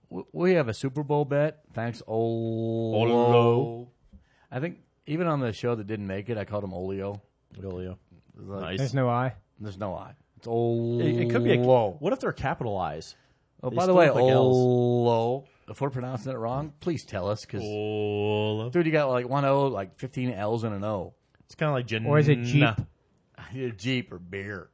we have a Super Bowl bet. Thanks, Olo. Olo. I think even on the show that didn't make it, I called him Olio. Olio. Like, Nice. There's no I. There's no I. It's Olo. It could be a. What if they're capitalized? Oh, they by the still way, look like L's. Olo. If we're pronouncing it wrong, please tell us. Because, Olo. dude, you got like one O, like 15 L's and an O. It's kind of like Jen. Or is it Jeep? Either Jeep or beer.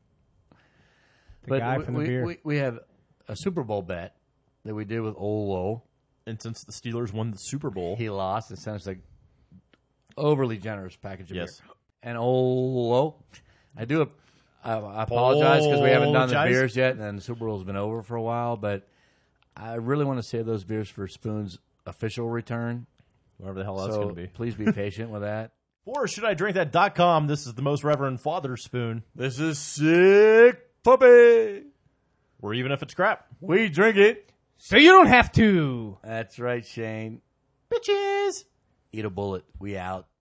The guy from the beer. We have a Super Bowl bet that we did with Olo. And since the Steelers won the Super Bowl, He lost and sent us a overly generous package of Yes. beer. And Olo, I apologize because we haven't done the Apologize? beers yet, and the Super Bowl's been over for a while. But I really want to save those beers for Spoon's official return. whatever the hell that's So going to be. please be patient with that. For ShouldIDrinkThat.com, this is the most Reverend Father Spoon. This is Sick Puppy. Or even if it's crap. We drink it. So you don't have to. That's right, Shane. Bitches! Eat a bullet. We out.